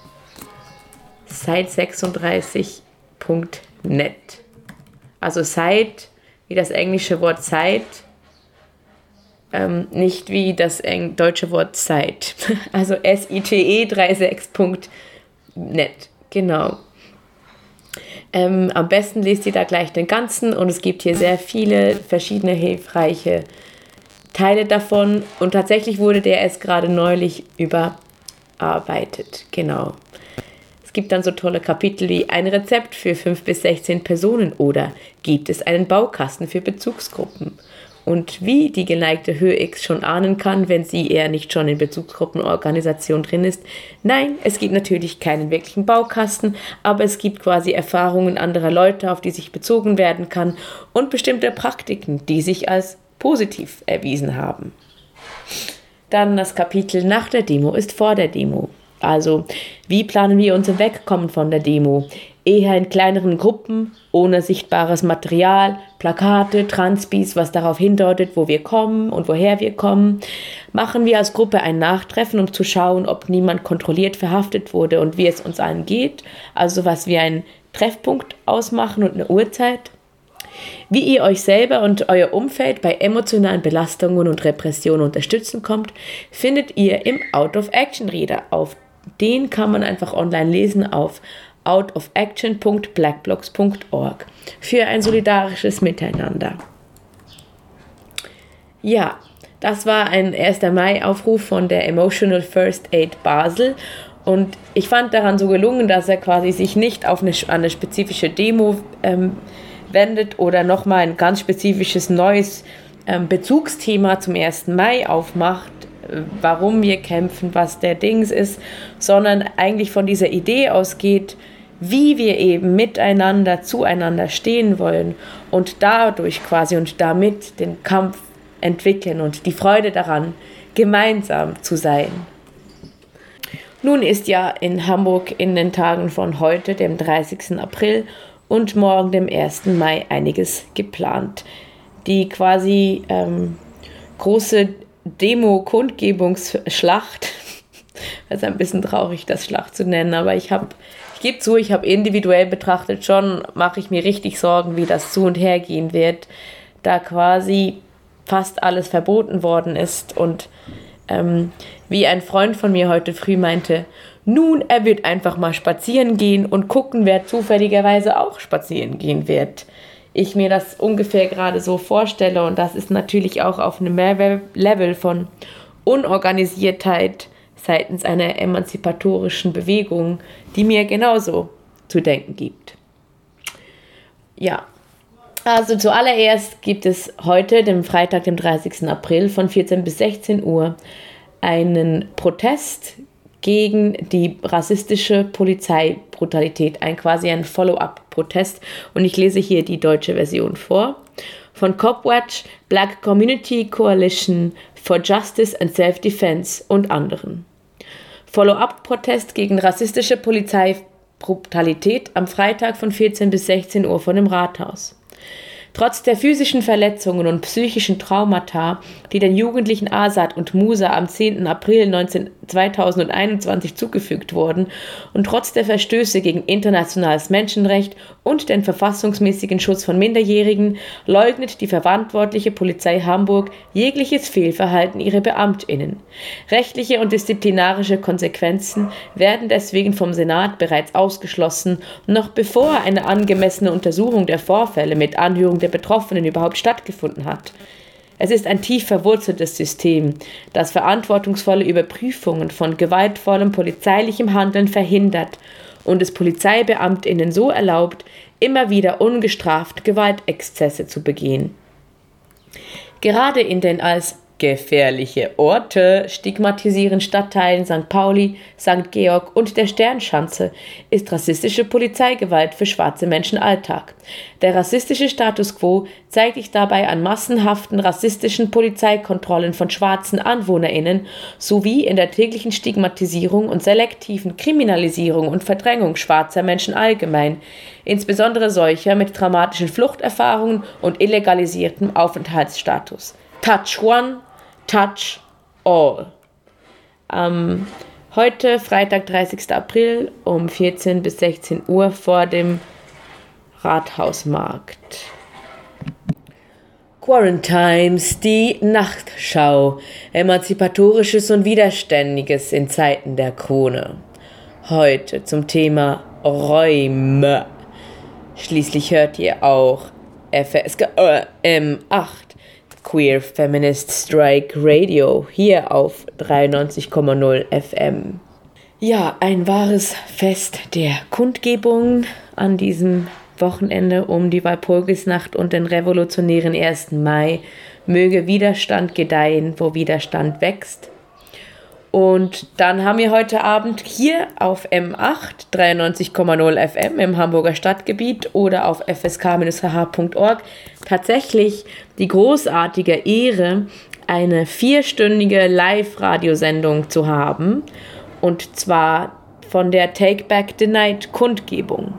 site sechsunddreißig punkt net. Also Site wie das englische Wort Site, ähm, nicht wie das eng- deutsche Wort Site. Also S I T E sechsunddreißig punkt net. Genau. Ähm, am besten lest ihr da gleich den ganzen und es gibt hier sehr viele verschiedene hilfreiche Teile davon und tatsächlich wurde der erst gerade neulich überarbeitet. Genau. Es gibt dann so tolle Kapitel wie ein Rezept für fünf bis sechzehn Personen oder gibt es einen Baukasten für Bezugsgruppen? Und wie die geneigte Höx schon ahnen kann, wenn sie eher nicht schon in Bezugsgruppenorganisation drin ist. Nein, es gibt natürlich keinen wirklichen Baukasten, aber es gibt quasi Erfahrungen anderer Leute, auf die sich bezogen werden kann und bestimmte Praktiken, die sich als positiv erwiesen haben. Dann das Kapitel nach der Demo ist vor der Demo. Also, wie planen wir unser Wegkommen von der Demo? Eher in kleineren Gruppen, ohne sichtbares Material, Plakate, Transpis, was darauf hindeutet, wo wir kommen und woher wir kommen. Machen wir als Gruppe ein Nachtreffen, um zu schauen, ob niemand kontrolliert verhaftet wurde und wie es uns allen geht. Also was wie ein Treffpunkt ausmachen und eine Uhrzeit. Wie ihr euch selber und euer Umfeld bei emotionalen Belastungen und Repressionen unterstützen kommt, findet ihr im Out-of-Action-Reader. Auf den kann man einfach online lesen auf out of action punkt blackblocks punkt org für ein solidarisches Miteinander. Ja, das war ein erster Mai-Aufruf von der Emotional First Aid Basel und ich fand daran so gelungen, dass er quasi sich nicht auf eine, an eine spezifische Demo ähm, wendet oder nochmal ein ganz spezifisches neues ähm, Bezugsthema zum ersten Mai aufmacht, äh, warum wir kämpfen, was der Dings ist, sondern eigentlich von dieser Idee ausgeht, wie wir eben miteinander, zueinander stehen wollen und dadurch quasi und damit den Kampf entwickeln und die Freude daran, gemeinsam zu sein. Nun ist ja in Hamburg in den Tagen von heute, dem dreißigsten April, und morgen, dem ersten Mai, einiges geplant. Die quasi ähm, große Demo-Kundgebungsschlacht, das ist ein bisschen traurig, das Schlacht zu nennen, aber ich habe, ich gebe zu, ich habe individuell betrachtet schon, mache ich mir richtig Sorgen, wie das zu und her gehen wird, da quasi fast alles verboten worden ist und ähm, wie ein Freund von mir heute früh meinte, nun, er wird einfach mal spazieren gehen und gucken, wer zufälligerweise auch spazieren gehen wird. Ich mir das ungefähr gerade so vorstelle und das ist natürlich auch auf einem Level von Unorganisiertheit seitens einer emanzipatorischen Bewegung, die mir genauso zu denken gibt. Ja, also zuallererst gibt es heute, dem Freitag, dem dreißigsten April von vierzehn bis sechzehn Uhr einen Protest gegen die rassistische Polizeibrutalität, ein quasi ein Follow-up-Protest. Und ich lese hier die deutsche Version vor. Von Copwatch, Black Community Coalition for Justice and Self-Defense und anderen. Follow-up-Protest gegen rassistische Polizeibrutalität am Freitag von vierzehn bis sechzehn Uhr vor dem Rathaus. Trotz der physischen Verletzungen und psychischen Traumata, die den Jugendlichen Asad und Musa am zehnten April zweitausendeinundzwanzig zugefügt wurden und trotz der Verstöße gegen internationales Menschenrecht und den verfassungsmäßigen Schutz von Minderjährigen, leugnet die verantwortliche Polizei Hamburg jegliches Fehlverhalten ihrer BeamtInnen. Rechtliche und disziplinarische Konsequenzen werden deswegen vom Senat bereits ausgeschlossen, noch bevor eine angemessene Untersuchung der Vorfälle mit Anhörung der Betroffenen überhaupt stattgefunden hat. Es ist ein tief verwurzeltes System, das verantwortungsvolle Überprüfungen von gewaltvollem polizeilichem Handeln verhindert und es PolizeibeamtInnen so erlaubt, immer wieder ungestraft Gewaltexzesse zu begehen. Gerade in den als gefährliche Orte stigmatisierenden Stadtteilen Sankt Pauli, Sankt Georg und der Sternschanze ist rassistische Polizeigewalt für schwarze Menschen Alltag. Der rassistische Status quo zeigt sich dabei an massenhaften rassistischen Polizeikontrollen von schwarzen AnwohnerInnen sowie in der täglichen Stigmatisierung und selektiven Kriminalisierung und Verdrängung schwarzer Menschen allgemein, insbesondere solcher mit traumatischen Fluchterfahrungen und illegalisiertem Aufenthaltsstatus. Touch one, touch all. Ähm, heute, Freitag, dreißigster April, um vierzehn bis sechzehn Uhr vor dem Rathausmarkt. Quarantimes, die Nachtschau. Emanzipatorisches und Widerständiges in Zeiten der Krone. Heute zum Thema Räume. Schließlich hört ihr auch F S K M acht. Queer Feminist Strike Radio, hier auf dreiundneunzig Komma null F M. Ja, ein wahres Fest der Kundgebung an diesem Wochenende um die Walpurgisnacht und den revolutionären ersten Mai. Möge Widerstand gedeihen, wo Widerstand wächst. Und dann haben wir heute Abend hier auf M acht, dreiundneunzig Komma null F M im Hamburger Stadtgebiet oder auf f s k dash h punkt org tatsächlich die großartige Ehre, eine vierstündige Live-Radiosendung zu haben. Und zwar von der Take Back the Night Kundgebung.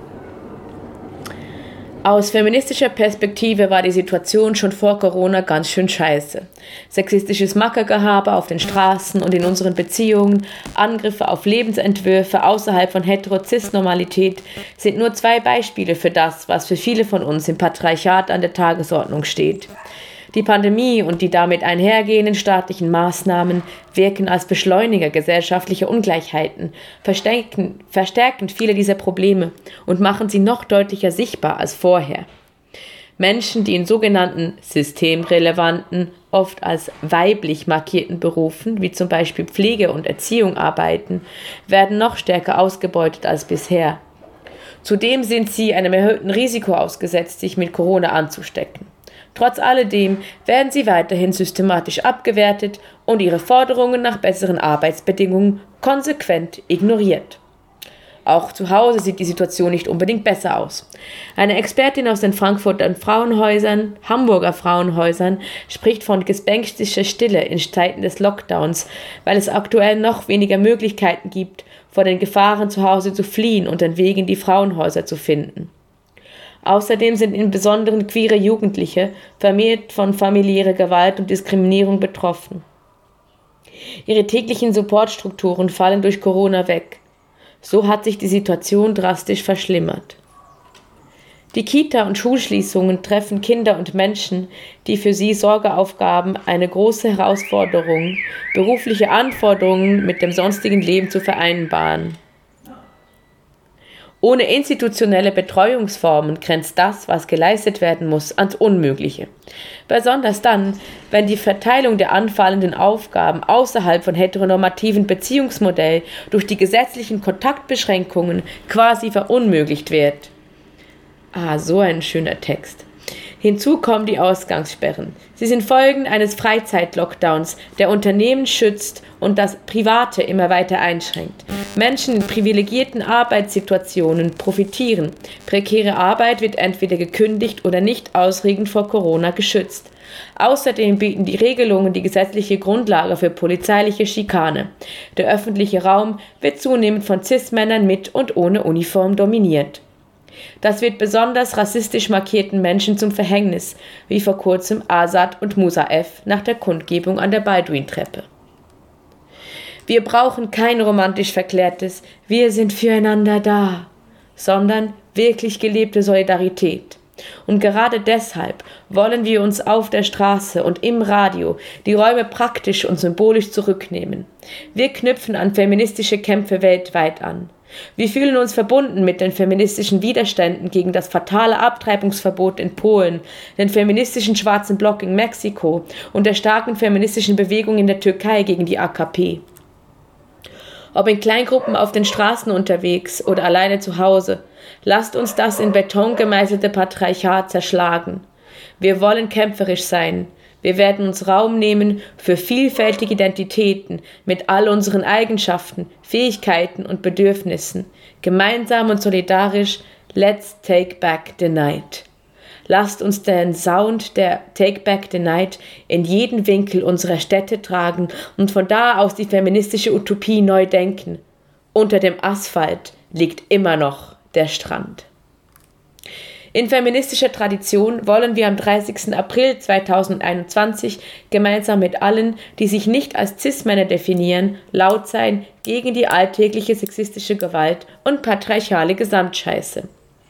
Aus feministischer Perspektive war die Situation schon vor Corona ganz schön scheiße. Sexistisches Mackergehabe auf den Straßen und in unseren Beziehungen, Angriffe auf Lebensentwürfe außerhalb von Hetero-Cis-Normalität sind nur zwei Beispiele für das, was für viele von uns im Patriarchat an der Tagesordnung steht. Die Pandemie und die damit einhergehenden staatlichen Maßnahmen wirken als Beschleuniger gesellschaftlicher Ungleichheiten, verstärken, verstärken viele dieser Probleme und machen sie noch deutlicher sichtbar als vorher. Menschen, die in sogenannten systemrelevanten, oft als weiblich markierten Berufen, wie zum Beispiel Pflege und Erziehung arbeiten, werden noch stärker ausgebeutet als bisher. Zudem sind sie einem erhöhten Risiko ausgesetzt, sich mit Corona anzustecken. Trotz alledem werden sie weiterhin systematisch abgewertet und ihre Forderungen nach besseren Arbeitsbedingungen konsequent ignoriert. Auch zu Hause sieht die Situation nicht unbedingt besser aus. Eine Expertin aus den Frankfurter Frauenhäusern, Hamburger Frauenhäusern, spricht von gespenstischer Stille in Zeiten des Lockdowns, weil es aktuell noch weniger Möglichkeiten gibt, vor den Gefahren zu Hause zu fliehen und den Weg in die Frauenhäuser zu finden. Außerdem sind insbesondere queere Jugendliche vermehrt von familiärer Gewalt und Diskriminierung betroffen. Ihre täglichen Supportstrukturen fallen durch Corona weg. So hat sich die Situation drastisch verschlimmert. Die Kita- und Schulschließungen treffen Kinder und Menschen, die für sie Sorgeaufgaben eine große Herausforderung, berufliche Anforderungen mit dem sonstigen Leben zu vereinbaren. Ohne institutionelle Betreuungsformen grenzt das, was geleistet werden muss, ans Unmögliche. Besonders dann, wenn die Verteilung der anfallenden Aufgaben außerhalb von heteronormativen Beziehungsmodellen durch die gesetzlichen Kontaktbeschränkungen quasi verunmöglicht wird. Ah, so ein schöner Text. Hinzu kommen die Ausgangssperren. Sie sind Folgen eines Freizeitlockdowns, der Unternehmen schützt und das Private immer weiter einschränkt. Menschen in privilegierten Arbeitssituationen profitieren. Prekäre Arbeit wird entweder gekündigt oder nicht ausreichend vor Corona geschützt. Außerdem bieten die Regelungen die gesetzliche Grundlage für polizeiliche Schikane. Der öffentliche Raum wird zunehmend von Cis-Männern mit und ohne Uniform dominiert. Das wird besonders rassistisch markierten Menschen zum Verhängnis, wie vor kurzem Azad und Musa F. nach der Kundgebung an der Baldwin-Treppe. Wir brauchen kein romantisch verklärtes „Wir sind füreinander da", sondern wirklich gelebte Solidarität. Und gerade deshalb wollen wir uns auf der Straße und im Radio die Räume praktisch und symbolisch zurücknehmen. Wir knüpfen an feministische Kämpfe weltweit an. Wir fühlen uns verbunden mit den feministischen Widerständen gegen das fatale Abtreibungsverbot in Polen, den feministischen Schwarzen Block in Mexiko und der starken feministischen Bewegung in der Türkei gegen die A K P. Ob in Kleingruppen auf den Straßen unterwegs oder alleine zu Hause, lasst uns das in Beton gemeißelte Patriarchat zerschlagen. Wir wollen kämpferisch sein. Wir werden uns Raum nehmen für vielfältige Identitäten mit all unseren Eigenschaften, Fähigkeiten und Bedürfnissen. Gemeinsam und solidarisch, let's take back the night. Lasst uns den Sound der Take Back the Night in jeden Winkel unserer Städte tragen und von da aus die feministische Utopie neu denken. Unter dem Asphalt liegt immer noch der Strand. In feministischer Tradition wollen wir am dreißigsten April zweitausendeinundzwanzig gemeinsam mit allen, die sich nicht als Cis-Männer definieren, laut sein gegen die alltägliche sexistische Gewalt und patriarchale Gesamtscheiße.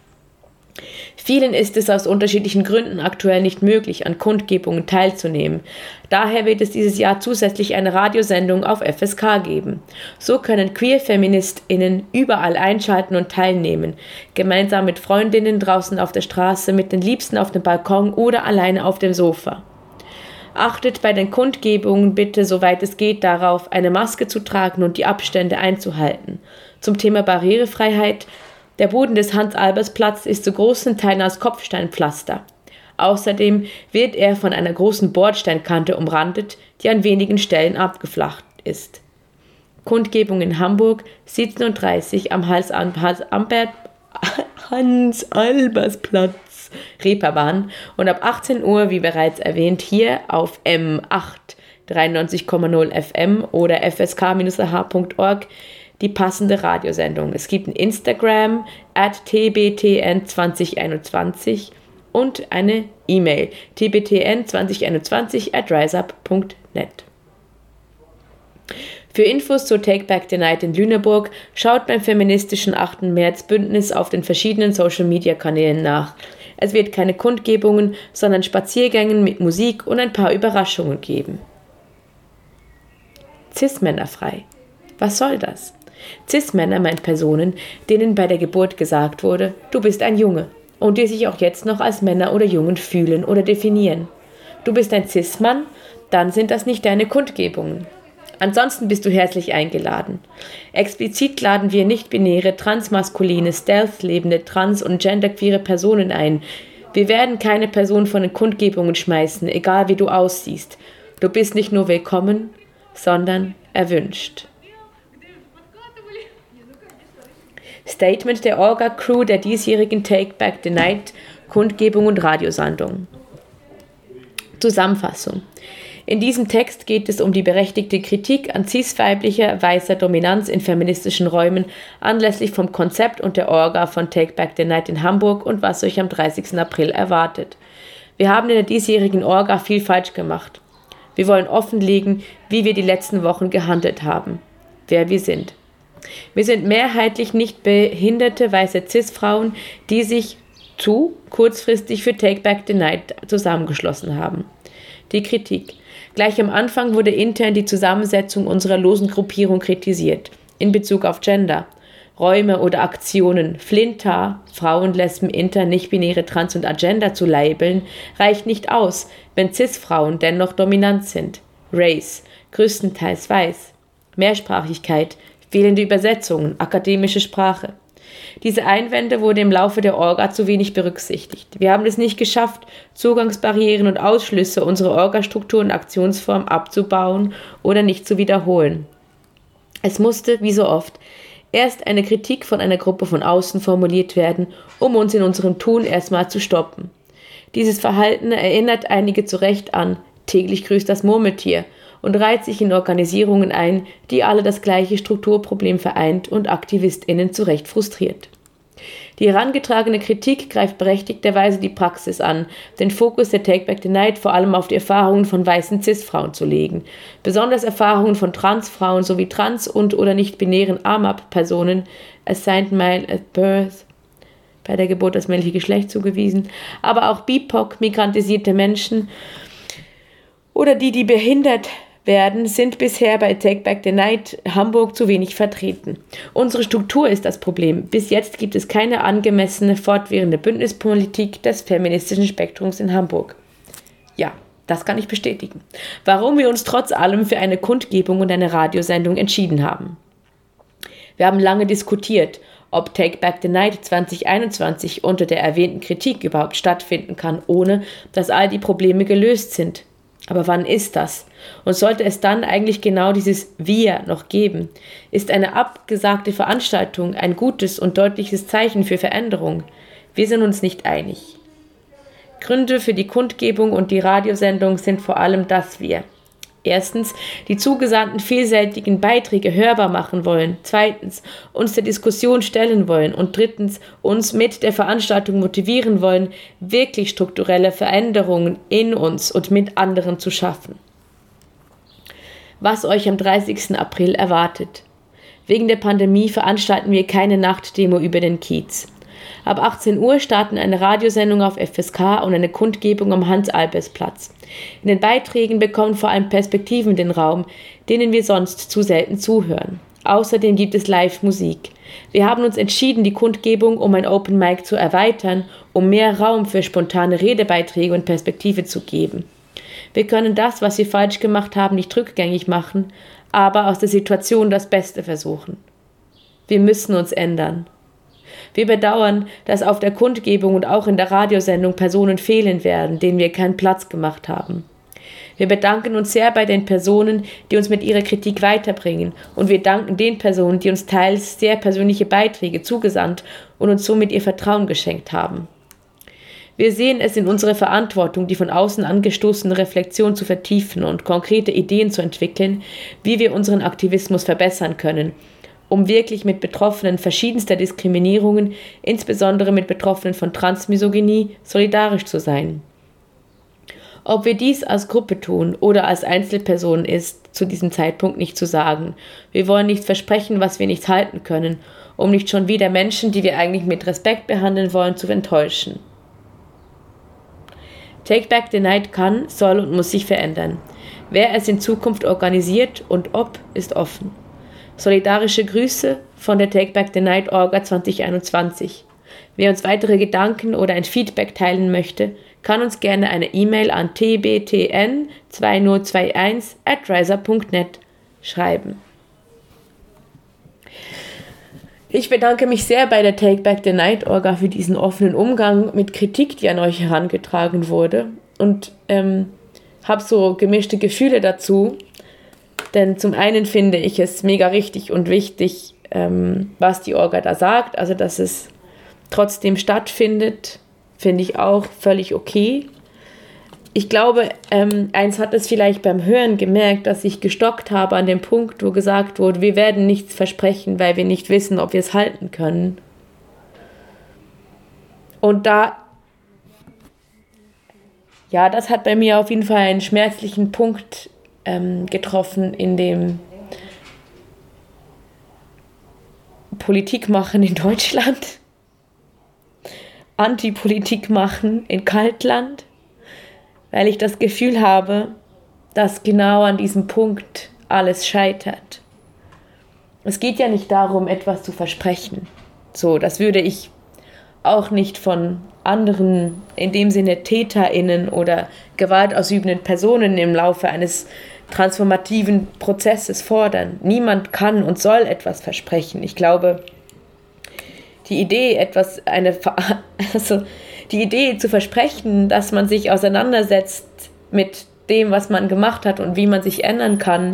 Vielen ist es aus unterschiedlichen Gründen aktuell nicht möglich, an Kundgebungen teilzunehmen. Daher wird es dieses Jahr zusätzlich eine Radiosendung auf F S K geben. So können Queer-FeministInnen überall einschalten und teilnehmen, gemeinsam mit Freundinnen draußen auf der Straße, mit den Liebsten auf dem Balkon oder alleine auf dem Sofa. Achtet bei den Kundgebungen bitte, soweit es geht, darauf, eine Maske zu tragen und die Abstände einzuhalten. Zum Thema Barrierefreiheit: Der Boden des Hans-Albers-Platz ist zu großen Teilen aus Kopfsteinpflaster. Außerdem wird er von einer großen Bordsteinkante umrandet, die an wenigen Stellen abgeflacht ist. Kundgebung in Hamburg, siebzehn Uhr dreißig am Hans-Albers-Platz, Reeperbahn, und ab achtzehn Uhr, wie bereits erwähnt, hier auf M acht dreiundneunzig Komma null F M oder f s k Bindestrich a h Punkt org die passende Radiosendung. Es gibt ein Instagram at t b t n zwanzig einundzwanzig und eine E-Mail t b t n zwanzig einundzwanzig at riseup Punkt net. Für Infos zur Take Back the Night in Lüneburg schaut beim feministischen achten März Bündnis auf den verschiedenen Social-Media-Kanälen nach. Es wird keine Kundgebungen, sondern Spaziergänge mit Musik und ein paar Überraschungen geben. Cis-Männer frei. Was soll das? Cis-Männer meint Personen, denen bei der Geburt gesagt wurde, du bist ein Junge, und die sich auch jetzt noch als Männer oder Jungen fühlen oder definieren. Du bist ein Cis-Mann, dann sind das nicht deine Kundgebungen. Ansonsten bist du herzlich eingeladen. Explizit laden wir nicht-binäre, transmaskuline, stealth-lebende, trans- und genderqueere Personen ein. Wir werden keine Person von den Kundgebungen schmeißen, egal wie du aussiehst. Du bist nicht nur willkommen, sondern erwünscht. Statement der Orga-Crew der diesjährigen Take Back the Night Kundgebung und Radiosendung. Zusammenfassung. In diesem Text geht es um die berechtigte Kritik an cis-weiblicher, weißer Dominanz in feministischen Räumen anlässlich vom Konzept und der Orga von Take Back the Night in Hamburg und was euch am dreißigsten April erwartet. Wir haben in der diesjährigen Orga viel falsch gemacht. Wir wollen offenlegen, wie wir die letzten Wochen gehandelt haben, wer wir sind. Wir sind mehrheitlich nicht behinderte weiße Cis-Frauen, die sich zu kurzfristig für Take Back the Night zusammengeschlossen haben. Die Kritik. Gleich am Anfang wurde intern die Zusammensetzung unserer losen Gruppierung kritisiert, in Bezug auf Gender. Räume oder Aktionen, Flinta, Frauen, Lesben, Inter, nicht-binäre, Trans und Agenda zu labeln, reicht nicht aus, wenn Cis-Frauen dennoch dominant sind. Race, größtenteils weiß. Mehrsprachigkeit, fehlende Übersetzungen, akademische Sprache. Diese Einwände wurden im Laufe der Orga zu wenig berücksichtigt. Wir haben es nicht geschafft, Zugangsbarrieren und Ausschlüsse unserer Orga-Struktur und Aktionsform abzubauen oder nicht zu wiederholen. Es musste, wie so oft, erst eine Kritik von einer Gruppe von außen formuliert werden, um uns in unserem Tun erstmal zu stoppen. Dieses Verhalten erinnert einige zu Recht an täglich grüßt das Murmeltier und reiht sich in Organisierungen ein, die alle das gleiche Strukturproblem vereint und AktivistInnen zu Recht frustriert. Die herangetragene Kritik greift berechtigterweise die Praxis an, den Fokus der Take Back the Night vor allem auf die Erfahrungen von weißen Cis-Frauen zu legen. Besonders Erfahrungen von Transfrauen sowie trans- und oder nicht-binären A M A P-Personen, assigned male at birth, bei der Geburt das männliche Geschlecht zugewiesen, aber auch B I P O C, migrantisierte Menschen oder die, die behindert werden, sind bisher bei Take Back the Night Hamburg zu wenig vertreten. Unsere Struktur ist das Problem. Bis jetzt gibt es keine angemessene, fortwährende Bündnispolitik des feministischen Spektrums in Hamburg. Ja, das kann ich bestätigen. Warum wir uns trotz allem für eine Kundgebung und eine Radiosendung entschieden haben. Wir haben lange diskutiert, ob Take Back the Night zwanzig einundzwanzig unter der erwähnten Kritik überhaupt stattfinden kann, ohne dass all die Probleme gelöst sind. Aber wann ist das? Und sollte es dann eigentlich genau dieses Wir noch geben? Ist eine abgesagte Veranstaltung ein gutes und deutliches Zeichen für Veränderung? Wir sind uns nicht einig. Gründe für die Kundgebung und die Radiosendung sind vor allem das Wir. Erstens, die zugesandten vielseitigen Beiträge hörbar machen wollen. Zweitens, uns der Diskussion stellen wollen. Und drittens, uns mit der Veranstaltung motivieren wollen, wirklich strukturelle Veränderungen in uns und mit anderen zu schaffen. Was euch am dreißigsten April erwartet. Wegen der Pandemie veranstalten wir keine Nachtdemo über den Kiez. Ab achtzehn Uhr starten eine Radiosendung auf F S K und eine Kundgebung am Hans-Albers-Platz. In den Beiträgen bekommen vor allem Perspektiven den Raum, denen wir sonst zu selten zuhören. Außerdem gibt es Live-Musik. Wir haben uns entschieden, die Kundgebung um ein Open Mic zu erweitern, um mehr Raum für spontane Redebeiträge und Perspektive zu geben. Wir können das, was wir falsch gemacht haben, nicht rückgängig machen, aber aus der Situation das Beste versuchen. Wir müssen uns ändern. Wir bedauern, dass auf der Kundgebung und auch in der Radiosendung Personen fehlen werden, denen wir keinen Platz gemacht haben. Wir bedanken uns sehr bei den Personen, die uns mit ihrer Kritik weiterbringen, und wir danken den Personen, die uns teils sehr persönliche Beiträge zugesandt und uns somit ihr Vertrauen geschenkt haben. Wir sehen es in unserer Verantwortung, die von außen angestoßene Reflexion zu vertiefen und konkrete Ideen zu entwickeln, wie wir unseren Aktivismus verbessern können, um wirklich mit Betroffenen verschiedenster Diskriminierungen, insbesondere mit Betroffenen von Transmisogynie, solidarisch zu sein. Ob wir dies als Gruppe tun oder als Einzelpersonen ist zu diesem Zeitpunkt nicht zu sagen. Wir wollen nichts versprechen, was wir nicht halten können, um nicht schon wieder Menschen, die wir eigentlich mit Respekt behandeln wollen, zu enttäuschen. Take Back the Night kann, soll und muss sich verändern. Wer es in Zukunft organisiert und ob, ist offen. Solidarische Grüße von der Take Back the Night Orga zwanzig einundzwanzig. Wer uns weitere Gedanken oder ein Feedback teilen möchte, kann uns gerne eine E-Mail an t b t n zwei null zwei eins at riser punkt net schreiben. Ich bedanke mich sehr bei der Take Back the Night Orga für diesen offenen Umgang mit Kritik, die an euch herangetragen wurde, und ähm, habe so gemischte Gefühle dazu. Denn zum einen finde ich es mega richtig und wichtig, ähm, was die Orga da sagt, also dass es trotzdem stattfindet, finde ich auch völlig okay. Ich glaube, ähm, eins hat es vielleicht beim Hören gemerkt, dass ich gestockt habe an dem Punkt, wo gesagt wurde, wir werden nichts versprechen, weil wir nicht wissen, ob wir es halten können. Und da, ja, das hat bei mir auf jeden Fall einen schmerzlichen Punkt ähm, getroffen, in dem Politik machen in Deutschland, Antipolitik machen in Kaltland, weil ich das Gefühl habe, dass genau an diesem Punkt alles scheitert. Es geht ja nicht darum, etwas zu versprechen. So, das würde ich auch nicht von anderen, in dem Sinne TäterInnen oder gewaltausübenden Personen im Laufe eines transformativen Prozesses fordern. Niemand kann und soll etwas versprechen. Ich glaube, die Idee, etwas, eine, also die Idee zu versprechen, dass man sich auseinandersetzt mit dem, was man gemacht hat und wie man sich ändern kann.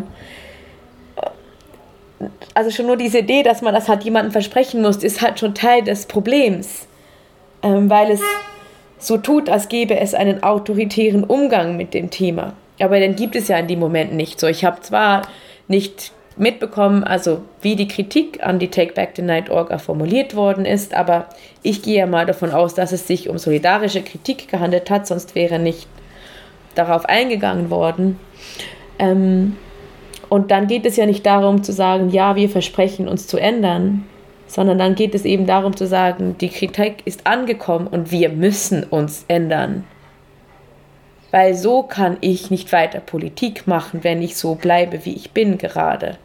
Also schon nur diese Idee, dass man das halt jemandem versprechen muss, ist halt schon Teil des Problems, ähm, weil es so tut, als gäbe es einen autoritären Umgang mit dem Thema. Aber den gibt es ja in dem Moment nicht so. Ich habe zwar nicht mitbekommen, also wie die Kritik an die Take Back the Night Orga formuliert worden ist, aber ich gehe ja mal davon aus, dass es sich um solidarische Kritik gehandelt hat, sonst wäre nicht darauf eingegangen worden. Ähm, und dann geht es ja nicht darum zu sagen, ja, wir versprechen uns zu ändern, sondern dann geht es eben darum zu sagen, die Kritik ist angekommen und wir müssen uns ändern. Weil so kann ich nicht weiter Politik machen, wenn ich so bleibe, wie ich bin gerade.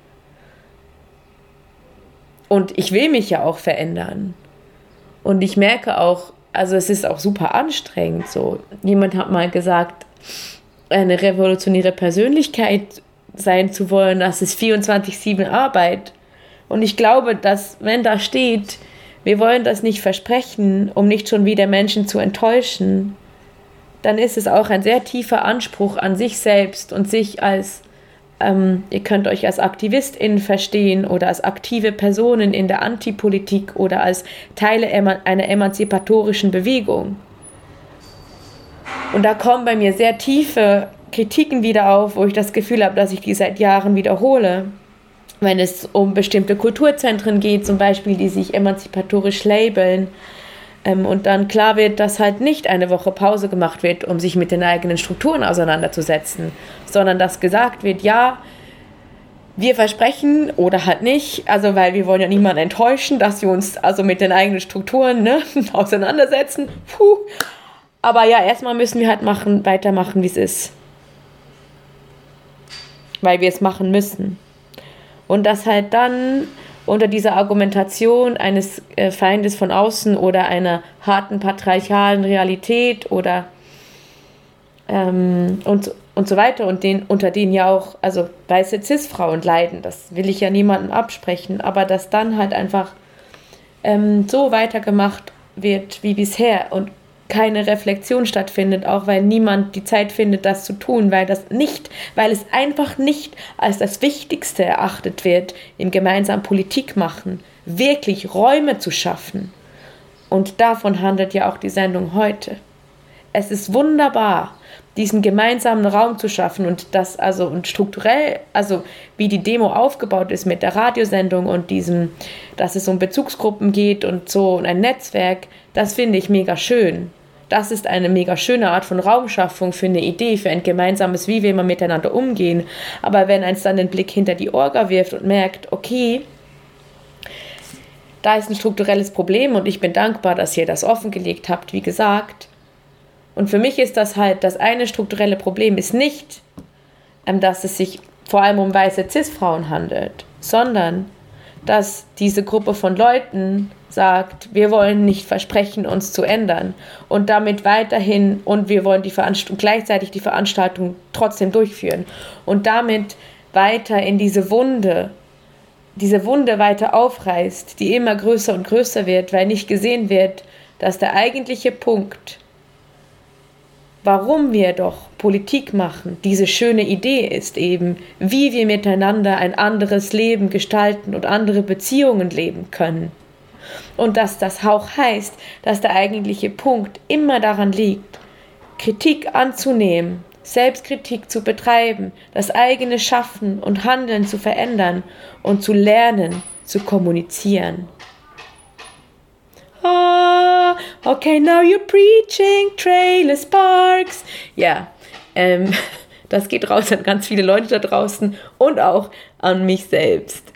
Und ich will mich ja auch verändern. Und ich merke auch, also es ist auch super anstrengend so. Jemand hat mal gesagt, eine revolutionäre Persönlichkeit sein zu wollen, das ist vierundzwanzig sieben Arbeit. Und ich glaube, dass wenn da steht, wir wollen das nicht versprechen, um nicht schon wieder Menschen zu enttäuschen, dann ist es auch ein sehr tiefer Anspruch an sich selbst und sich als, ähm, ihr könnt euch als AktivistInnen verstehen oder als aktive Personen in der Antipolitik oder als Teile einer emanzipatorischen Bewegung. Und da kommen bei mir sehr tiefe Kritiken wieder auf, wo ich das Gefühl habe, dass ich die seit Jahren wiederhole. Wenn es um bestimmte Kulturzentren geht, zum Beispiel, die sich emanzipatorisch labeln, ähm, und dann klar wird, dass halt nicht eine Woche Pause gemacht wird, um sich mit den eigenen Strukturen auseinanderzusetzen, sondern dass gesagt wird, ja, wir versprechen oder halt nicht, also weil wir wollen ja niemanden enttäuschen, dass wir uns also mit den eigenen Strukturen ne, auseinandersetzen. Puh. Aber ja, erstmal müssen wir halt machen, weitermachen, wie es ist. Weil wir es machen müssen. Und dass halt dann unter dieser Argumentation eines äh, Feindes von außen oder einer harten patriarchalen Realität oder ähm, und, und so weiter und den, unter denen ja auch also weiße Cis-Frauen leiden, das will ich ja niemandem absprechen, aber dass dann halt einfach ähm, so weitergemacht wird wie bisher und keine Reflexion stattfindet, auch weil niemand die Zeit findet, das zu tun, weil das nicht, weil es einfach nicht als das Wichtigste erachtet wird, im gemeinsamen Politik machen, wirklich Räume zu schaffen. Und davon handelt ja auch die Sendung heute. Es ist wunderbar, diesen gemeinsamen Raum zu schaffen und das also und strukturell, also wie die Demo aufgebaut ist mit der Radiosendung und diesem, dass es um Bezugsgruppen geht und so und ein Netzwerk, das finde ich mega schön. Das ist eine mega schöne Art von Raumschaffung für eine Idee, für ein gemeinsames, wie wir immer miteinander umgehen. Aber wenn eins dann den Blick hinter die Orga wirft und merkt, okay, da ist ein strukturelles Problem und ich bin dankbar, dass ihr das offengelegt habt, wie gesagt. Und für mich ist das halt, das eine strukturelle Problem ist nicht, dass es sich vor allem um weiße Cis-Frauen handelt, sondern dass diese Gruppe von Leuten sagt, wir wollen nicht versprechen, uns zu ändern und damit weiterhin und wir wollen die Veranstaltung, gleichzeitig die Veranstaltung trotzdem durchführen und damit weiter in diese Wunde, diese Wunde weiter aufreißt, die immer größer und größer wird, weil nicht gesehen wird, dass der eigentliche Punkt, warum wir doch Politik machen, diese schöne Idee ist eben, wie wir miteinander ein anderes Leben gestalten und andere Beziehungen leben können. Und dass das auch heißt, dass der eigentliche Punkt immer daran liegt, Kritik anzunehmen, Selbstkritik zu betreiben, das eigene Schaffen und Handeln zu verändern und zu lernen, zu kommunizieren. Ah, okay, now you're preaching, Trailer Sparks. Ja, ähm, das geht raus an ganz viele Leute da draußen und auch an mich selbst.